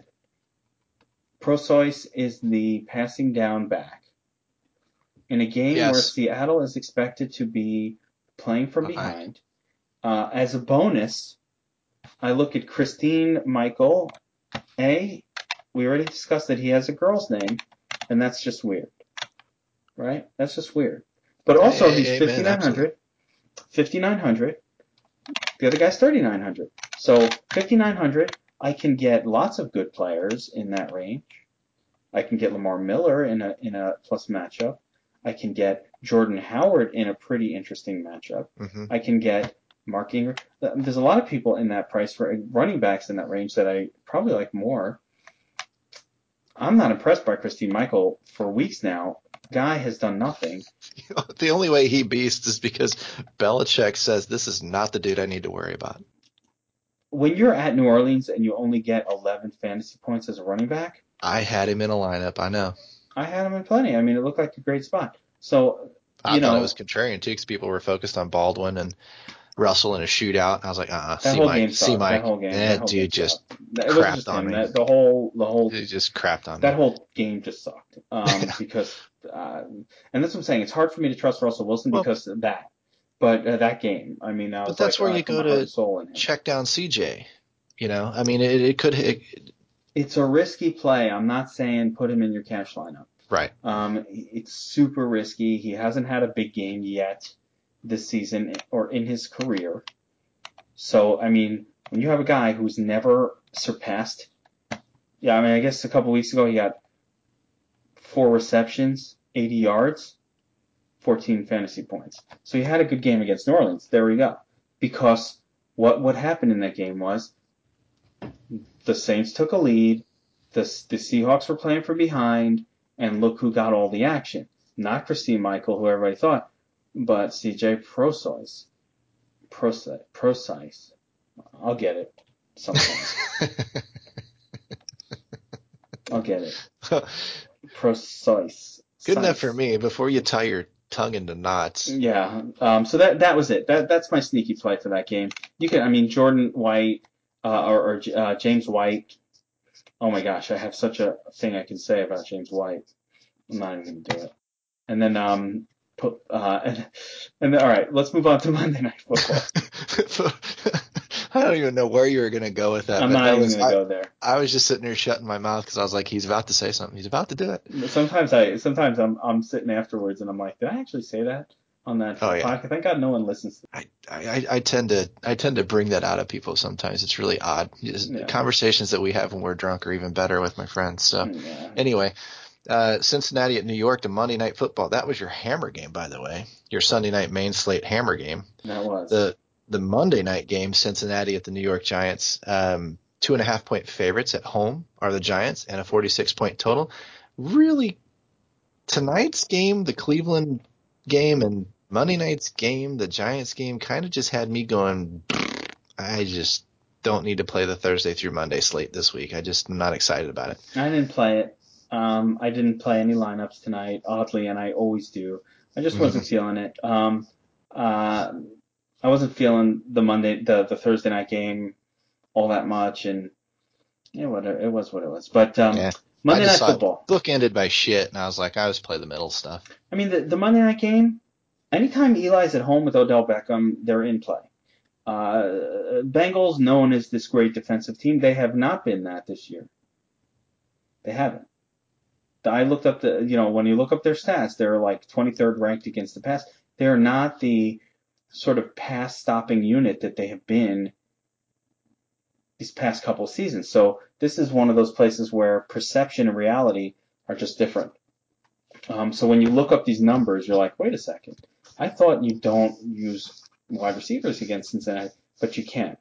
Prosise is the passing down back in a game Yes. where Seattle is expected to be playing from Behind. behind. Uh, as a bonus, I look at Christine Michael. A, we already discussed that he has a girl's name, and that's just weird, right? That's just weird. But also, Hey, he's hey, fifty-nine hundred. fifty-nine hundred. The other guy's thirty-nine hundred. So fifty-nine hundred, I can get lots of good players in that range. I can get Lamar Miller in a in a plus matchup. I can get Jordan Howard in a pretty interesting matchup. Mm-hmm. I can get Mark Ingram. There's a lot of people in that price for running backs in that range that I probably like more. I'm not impressed by Christine Michael for weeks now. Guy has done nothing. The only way he beasts is because Belichick says this is not the dude I need to worry about. When you're at New Orleans and you only get eleven fantasy points as a running back, I had him in a lineup. I know. I had him in plenty. I mean, it looked like a great spot. So, you I know, thought it was contrarian too, because people were focused on Baldwin and Russell in a shootout. I was like, uh-uh, That see whole Mike, game see sucked. Mike. That whole game, That that whole dude game just sucked. It wasn't crapped just on him. me. That, the whole, the whole, He just crapped on that me. whole game just sucked. Um, because, uh, and that's what I'm saying. It's hard for me to trust Russell Wilson Well, because of that. But uh, that game, I mean, I was But that's like, where oh, I you put go my heart and to soul in him. check down C J. You know, I mean, it, it could. It, It's a risky play. I'm not saying put him in your cash lineup. right. Um, it's super risky. He hasn't had a big game yet this season or in his career. So, I mean, when you have a guy who's never surpassed, yeah, I mean, I guess a couple weeks ago he got four receptions, eighty yards, fourteen fantasy points. So he had a good game against New Orleans. There we go. Because what what happened in that game was the Saints took a lead, the the Seahawks were playing from behind, and look who got all the action. Not Christine Michael, who everybody thought, but C J Prosise. Prosise. Prosise. I'll get it sometimes. I'll get it. Prosise. Good enough for me. Before you tie your tongue into knots. Yeah. Um, so that that was it. That that's my sneaky play for that game. You can, I mean, Jordan White uh, or, or uh, James White. Oh my gosh, I have such a thing I can say about James White. I'm not even going to do it. And then um, put uh, and, and then, all right, let's move on to Monday Night Football. I don't even know where you were going to go with that. I'm but not that even was, going to I, go there. I was just sitting there shutting my mouth because I was like, he's about to say something. He's about to do it. Sometimes I, sometimes I'm, I'm sitting afterwards and I'm like, did I actually say that on that Oh, yeah. podcast? Thank God no one listens. To I, I, I tend to, I tend to bring that out of people sometimes. It's really odd. Just, Yeah. The conversations that we have when we're drunk are even better with my friends. So Yeah. anyway, uh, Cincinnati at New York to Monday Night Football. That was your hammer game, by the way. Your Sunday night main slate hammer game. That was. The, the Monday night game, Cincinnati at the New York Giants, um, two and a half point favorites at home are the Giants and a forty-six point total. Really, tonight's game, the Cleveland game, and Monday night's game, the Giants game, kind of just had me going, I just don't need to play the Thursday through Monday slate this week. I just am not excited about it. I didn't play it. Um, I didn't play any lineups tonight, oddly, and I always do. I just wasn't Mm-hmm. feeling it. Um, uh, I wasn't feeling the Monday, the, the Thursday night game all that much, and yeah, whatever, it was what it was. But um, Yeah. Monday I just Night saw Football. It bookended by shit, and I was like, I just play the middle stuff. I mean, the, the Monday night game, anytime Eli's at home with Odell Beckham, they're in play. Uh, Bengals, known as this great defensive team, they have not been that this year. They haven't. I looked up the, you know, when you look up their stats, they're like twenty-third ranked against the pass. They're not the sort of pass stopping unit that they have been these past couple of seasons. So this is one of those places where perception and reality are just different. Um, so when you look up these numbers, you're like, wait a second. I thought you don't use wide receivers against Cincinnati, but you can.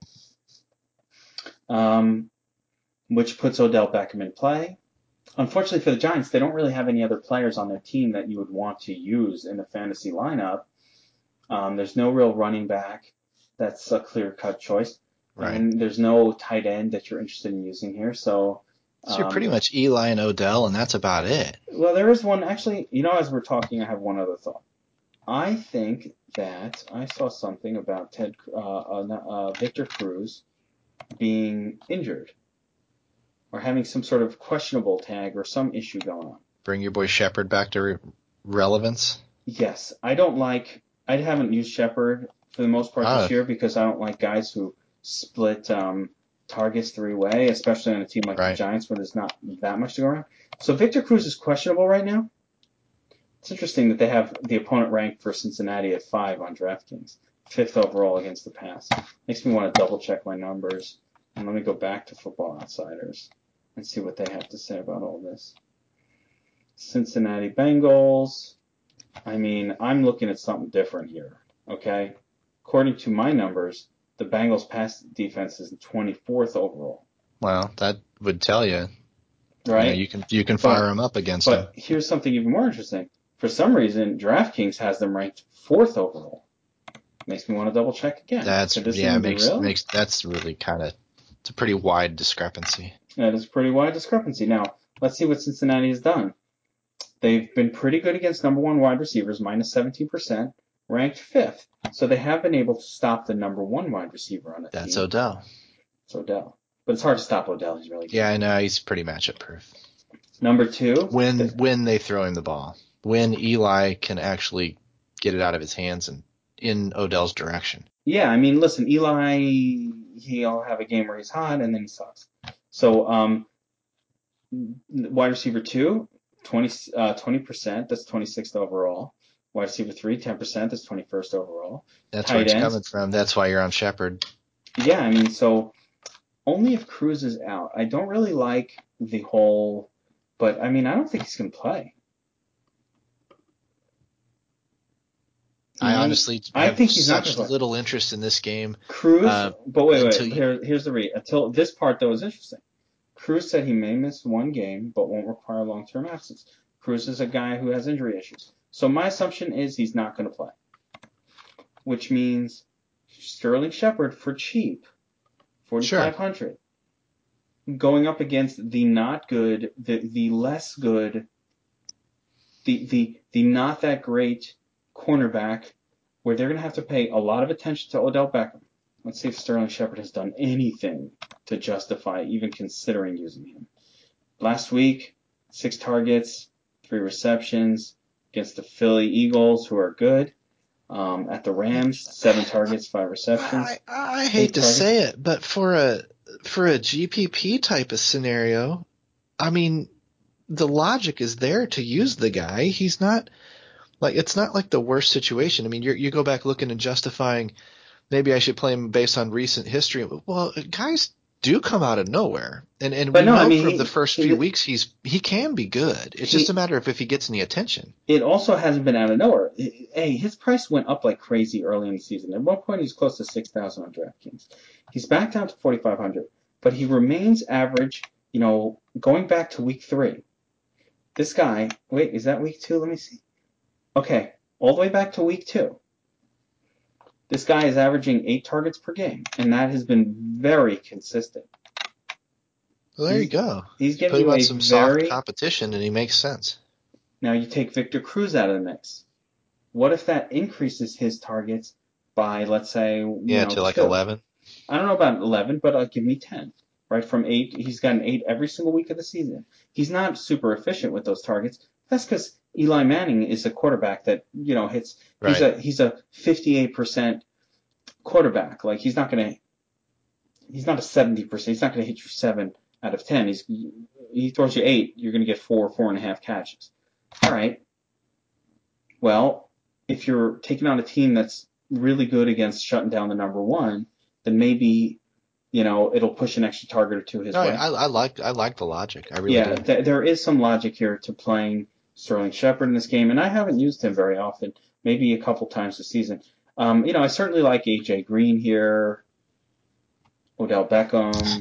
Um, which puts Odell Beckham in play. Unfortunately for the Giants, they don't really have any other players on their team that you would want to use in a fantasy lineup. Um, there's no real running back that's a clear-cut choice. Right. And there's no tight end that you're interested in using here. So, So you're um, pretty much Eli and Odell, and that's about it. Well, there is one. Actually, you know, as we're talking, I have one other thought. I think that I saw something about Ted, uh, uh, uh, Victor Cruz being injured or having some sort of questionable tag or some issue going on. Bring your boy Shepard back to re- relevance. Yes, I don't like. I haven't used Shepard for the most part Oh. this year because I don't like guys who split um, targets three way, especially on a team like Right. the Giants where there's not that much to go around. So Victor Cruz is questionable right now. It's interesting that they have the opponent ranked for Cincinnati at five on DraftKings, fifth overall against the pass. Makes me want to double check my numbers. And let me go back to Football Outsiders and see what they have to say about all this. Cincinnati Bengals. I mean, I'm looking at something different here, okay? According to my numbers, the Bengals pass defense is twenty-fourth overall. Well, that would tell you. Right? You know, you can you can fire but, them up against But them. here's something even more interesting. For some reason, DraftKings has them ranked fourth overall. Makes me want to double check again. That's Could this yeah, even be makes real? makes that's really kind of it's a pretty wide discrepancy. That is a pretty wide discrepancy. Now, let's see what Cincinnati has done. They've been pretty good against number one wide receivers, minus seventeen percent, ranked fifth. So they have been able to stop the number one wide receiver on a That's team. Odell. It's Odell. But it's hard to stop Odell. He's really good. Yeah, I know. He's pretty matchup proof. Number two. When the, when they throw him the ball. When Eli can actually get it out of his hands and in Odell's direction. Yeah, I mean, listen, Eli, he'll have a game where he's hot and then he sucks. So, um, wide receiver two, twenty, uh, twenty percent. That's twenty-sixth overall. Wide receiver three, ten percent. That's twenty-first overall. That's Tight where it's ends. coming from. That's why you're on Shepard. Yeah, I mean, so only if Cruz is out. I don't really like the whole, but I mean, I don't think he's going to play. I honestly I have think he's not such gonna play. little interest in this game. Cruz, uh, but wait, wait, until you- here, here's the read. Until this part, though, is interesting. Cruz said he may miss one game, but won't require long-term absence. Cruz is a guy who has injury issues. So my assumption is he's not going to play, which means Sterling Shepard for cheap, forty-five hundred, sure. Going up against the not good, the the less good, the the the not that great cornerback, where they're going to have to pay a lot of attention to Odell Beckham. Let's see if Sterling Shepard has done anything to justify even considering using him. Last week, six targets, three receptions against the Philly Eagles, who are good. Um, at the Rams, seven targets, five receptions. I, I hate to targets. say it, but for a for a G P P type of scenario, I mean, the logic is there to use the guy. He's not like it's not like the worst situation. I mean, you you go back looking and justifying. Maybe I should play him based on recent history. Well, guys do come out of nowhere, and and But we no, know I mean, from he- the first he- few weeks he's he can be good. It's He- just a matter of if he gets any attention. It also hasn't been out of nowhere. Hey, his price went up like crazy early in the season. At one point, he was close to six thousand on DraftKings. He's back down to forty-five hundred, but he remains average, you know, going back to week three. This guy, wait, is that week two? Let me see. Okay, all the way back to week two. This guy is averaging eight targets per game, and that has been very consistent. Well, there He's- you go. He's Put giving him you on a some very soft competition, and he makes sense. Now you take Victor Cruz out of the mix. What if that increases his targets by, let's say, you Yeah, know, to like two? eleven. I don't know about eleven, but uh, give me ten. Right, from eight, he's gotten eight every single week of the season. He's not super efficient with those targets. That's because Eli Manning is a quarterback that you know hits. He's Right. a he's a fifty-eight percent quarterback. Like he's not gonna. He's not a seventy percent. He's not gonna hit you seven out of ten. He's he throws you eight. You're gonna get four, four and a half catches. All right. Well, if you're taking on a team that's really good against shutting down the number one, then maybe, you know, it'll push an extra target or two his No, way. I, I like I like the logic. I really yeah, do. th- there is some logic here to playing Sterling Shepard in this game, and I haven't used him very often, maybe a couple times this season. Um, you know, I certainly like A J Green here, Odell Beckham.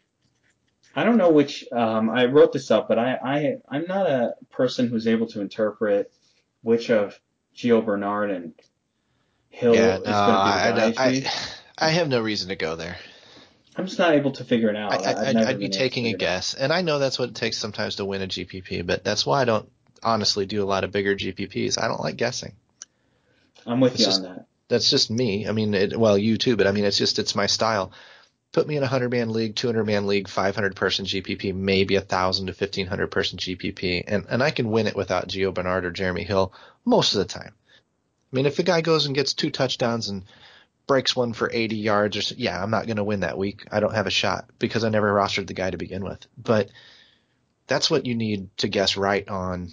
I don't know which. Um, I wrote this up, but I, I I'm not a person who's able to interpret which of Gio Bernard and Hill Yeah, is no, going to be the I, guy. I, I, I, I have no reason to go there. I'm just not able to figure it out. I, I've I, never I'd be been able to taking a figure it out. guess, and I know that's what it takes sometimes to win a G P P, but that's why I don't honestly do a lot of bigger G P Ps. I don't like guessing. I'm with It's you just- on that. That's just me. I mean, it, well, you too, but I mean, it's just it's my style. Put me in a hundred-man league, two hundred-man league, five hundred person G P P, maybe a thousand to fifteen hundred person G P P, and and I can win it without Gio Bernard or Jeremy Hill most of the time. I mean, if the guy goes and gets two touchdowns and breaks one for eighty yards, or so, yeah, I'm not going to win that week. I don't have a shot because I never rostered the guy to begin with. But that's what you need to guess right on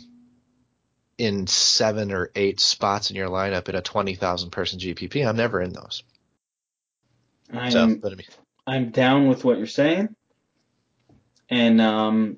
in seven or eight spots in your lineup at a twenty thousand person G P P. I'm never in those. I'm So, but I mean, I'm down with what you're saying, and um,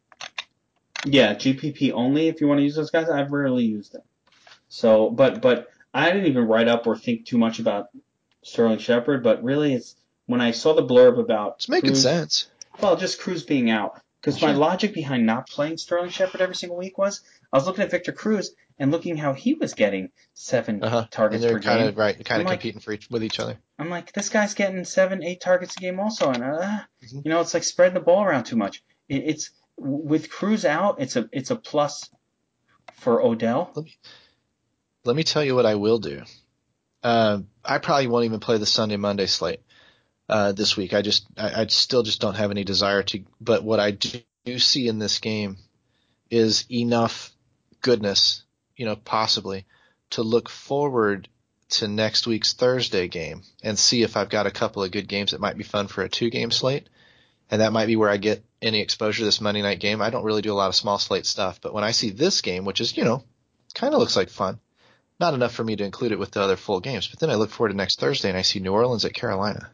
yeah, G P P only if you want to use those guys. I've rarely used them. So, but but I didn't even write up or think too much about Sterling Shepard. But really, it's when I saw the blurb about it's making Cruz, sense. Well, just Cruz being out. Because my Sure. logic behind not playing Sterling Shepard every single week was I was looking at Victor Cruz and looking how he was getting seven Uh-huh. targets And per they're kind game. of right, kind I'm of like- competing for each with each other. I'm like, this guy's getting seven, eight targets a game also, and uh, Mhm. you know, it's like spreading the ball around too much. It, it's with Cruz out, it's a it's a plus for Odell. Let me tell you what I will do. Uh, I probably won't even play the Sunday Monday slate uh, this week. I just I, I still just don't have any desire to. But what I do, do see in this game is enough goodness, you know, possibly to look forward to next week's Thursday game and see if I've got a couple of good games that might be fun for a two-game slate. And that might be where I get any exposure to this Monday night game. I don't really do a lot of small slate stuff, but when I see this game, which is, you know, kind of looks like fun, not enough for me to include it with the other full games. But then I look forward to next Thursday and I see New Orleans at Carolina.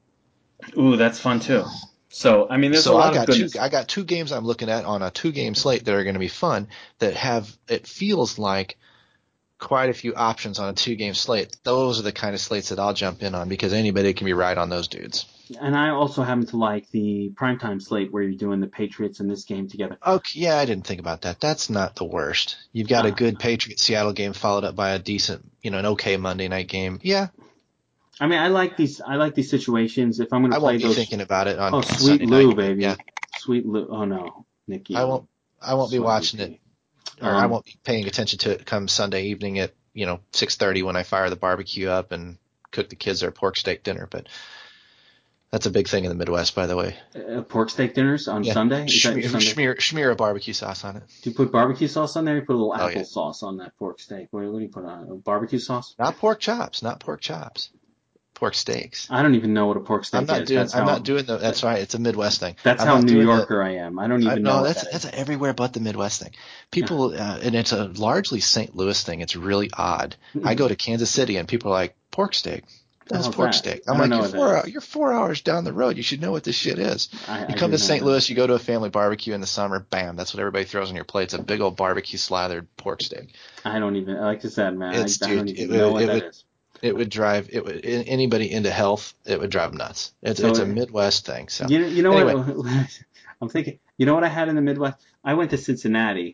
Ooh, that's fun too. So, I mean, there's so a lot I got of goodness. two. I got two games I'm looking at on a two-game slate that are going to be fun. That have it feels like quite a few options on a two-game slate. Those are the kind of slates that I'll jump in on because anybody can be right on those dudes. And I also happen to like the primetime slate where you're doing the Patriots and this game together. Okay, yeah, I didn't think about that. That's not the worst. You've got Uh, a good Patriots-Seattle game followed up by a decent, you know, an okay Monday night game. Yeah, I mean, I like these. I like these situations. If I'm going I to play won't be those, thinking about it on oh, on sweet Sunday Lou, night. baby, Yeah, sweet Lou. Oh no, Nicky. I won't. I won't be Sweet watching Nicky. it, or I Um, won't be paying attention to it come Sunday evening at you know six thirty when I fire the barbecue up and cook the kids their pork steak dinner. But that's a big thing in the Midwest, by the way. uh, pork steak dinners on Yeah, Sunday. Is that your schmear, Sunday? schmear, schmear a barbecue sauce on it. Do you put barbecue sauce on there? You put a little Oh, apple yeah. sauce on that pork steak. What, what do you put on it? Barbecue sauce? Not pork chops, not pork chops, pork steaks. I don't even know what a pork steak I'm not is. doing. That's I'm how, not doing the. That's right. It's a Midwest thing. That's I'm how not New doing Yorker I am. I don't the, even I, know no, what that's that that's is. everywhere but the Midwest thing. People, uh, and it's a largely Saint Louis thing. It's really odd. I go to Kansas City and people are like pork steak. the That's hell's pork that? steak. I I'm don't like, know you're what four. that is. You're four hours down the road. You should know what this shit is. I, You I come do to not Saint know. Louis. You go to a family barbecue in the summer. Bam. That's what everybody throws on your plate. It's a big old barbecue slathered pork steak. I don't even, like I said, man, I, It's I don't dude. even It, know would- what it that would. is. It would drive it would anybody into health. It would drive them nuts. It's So it's a it- Midwest thing. So You know, you know anyway, what? I'm thinking. You know what I had in the Midwest? I went to Cincinnati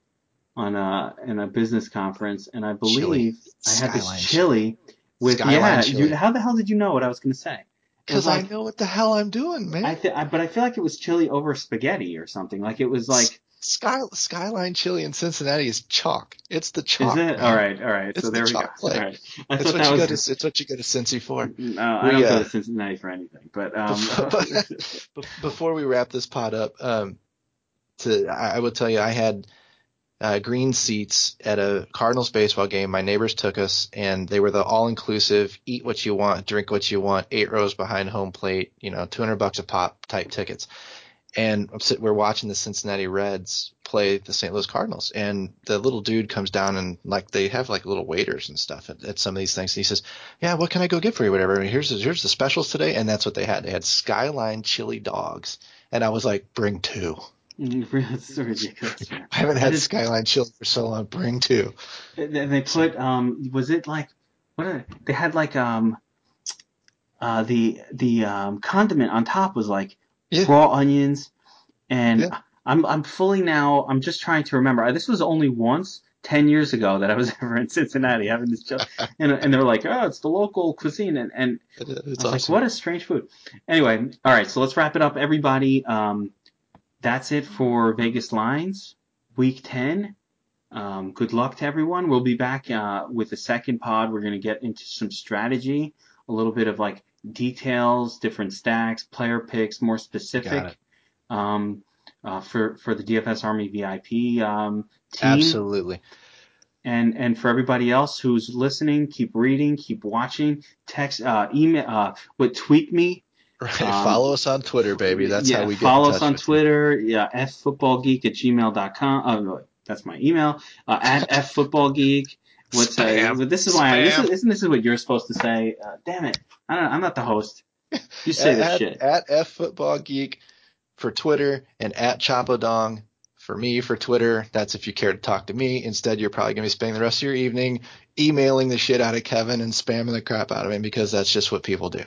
on a in a business conference, and I chili, believe I had this Skyline chili with Skyline yeah. chili. You, how the hell did you know what I was going to say? It was Because I like know what the hell I'm doing, man. I, th- I but I feel like it was chili over spaghetti or something. Like it was like. Sky, Skyline Chili in Cincinnati is chalk. It's the chalk. Is it? Man. All right, all right. It's So the there we go. chalk play. All right. I It's thought what that you was. go to. It's what you go to Cincy for. No, I We, don't go uh, to Cincinnati for anything. But um, Before we wrap this pod up, um, to I, I will tell you, I had uh, green seats at a Cardinals baseball game. My neighbors took us, and they were the all-inclusive, eat what you want, drink what you want, eight rows behind home plate. You know, two hundred bucks a pop type tickets. And I'm sitting, we're watching the Cincinnati Reds play the Saint Louis Cardinals, and the little dude comes down and like they have like little waiters and stuff at, at some of these things. And he says, "Yeah, what can I go get for you? Whatever. And here's the, here's the specials today." And that's what they had. They had Skyline chili dogs, and I was like, "Bring two." That's ridiculous. Man. I haven't I had just- Skyline chili for so long. Bring two. They they put um was it like what are, they had like um uh the the um condiment on top was like Yeah. raw onions and Yeah. I'm I'm fully now I'm just trying to remember. This was only once ten years ago that I was ever in Cincinnati having this job and and they were like, "Oh, it's the local cuisine." And and It- I it's was like, awesome. "What a strange food." Anyway, all right, so let's wrap it up everybody. Um that's it for Vegas Lines week ten. Um, good luck to everyone. We'll be back uh, with the second pod. We're going to get into some strategy, a little bit of like details, different stacks, player picks, more Got specific it. um, uh, for for the D F S Army V I P um, team. Absolutely. And and for everybody else who's listening, keep reading, keep watching. Text, uh, email, uh, what tweet me. Right. Um, follow us on Twitter, baby. That's yeah, how we get follow in touch us on with you. Twitter. Yeah, ffootballgeek at gmail dot com. Oh, no, that's my email. Uh, at ffootballgeek. What's uh, Spam. this is why I, this Spam. is, isn't this is what you're supposed to say? Uh, damn it! I don't, I'm not the host. You say this at, shit. At F Football Geek for Twitter and at Chapadong for me for Twitter. That's if you care to talk to me. Instead, you're probably going to be spending the rest of your evening emailing the shit out of Kevin and spamming the crap out of him because that's just what people do.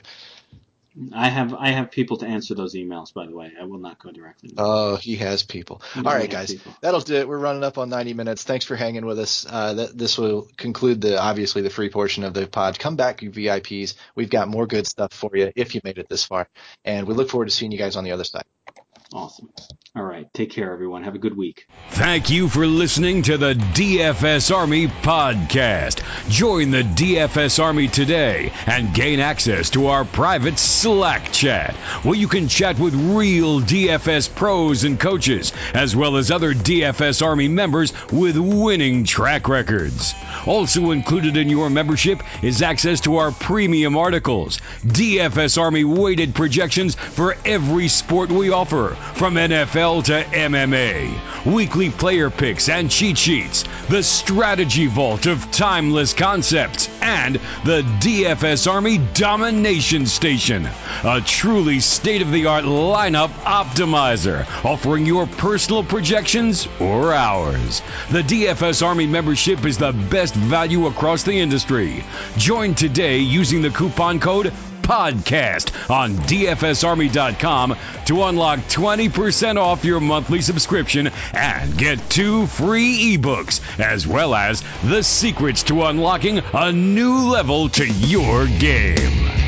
I have I have people to answer those emails. By the way, I will not go directly. Oh, he has people. Yeah, All we right, have guys, people. that'll do it. We're running up on ninety minutes. Thanks for hanging with us. Uh, that, this will conclude the obviously the free portion of the pod. Come back, you V I Ps. We've got more good stuff for you if you made it this far, and we look forward to seeing you guys on the other side. Awesome. All right. Take care, everyone. Have a good week. Thank you for listening to the D F S Army podcast. Join the D F S Army today and gain access to our private Slack chat, where you can chat with real D F S pros and coaches, as well as other D F S Army members with winning track records. Also included in your membership is access to our premium articles, D F S Army weighted projections for every sport we offer, from N F L to M M A, weekly player picks and cheat sheets, the strategy vault of timeless concepts, and the D F S Army Domination Station, a truly state-of-the-art lineup optimizer, offering your personal projections or ours. The D F S Army membership is the best value across the industry. Join today using the coupon code podcast on D F S Army dot com to unlock twenty percent off your monthly subscription and get two free ebooks, as well as the secrets to unlocking a new level to your game.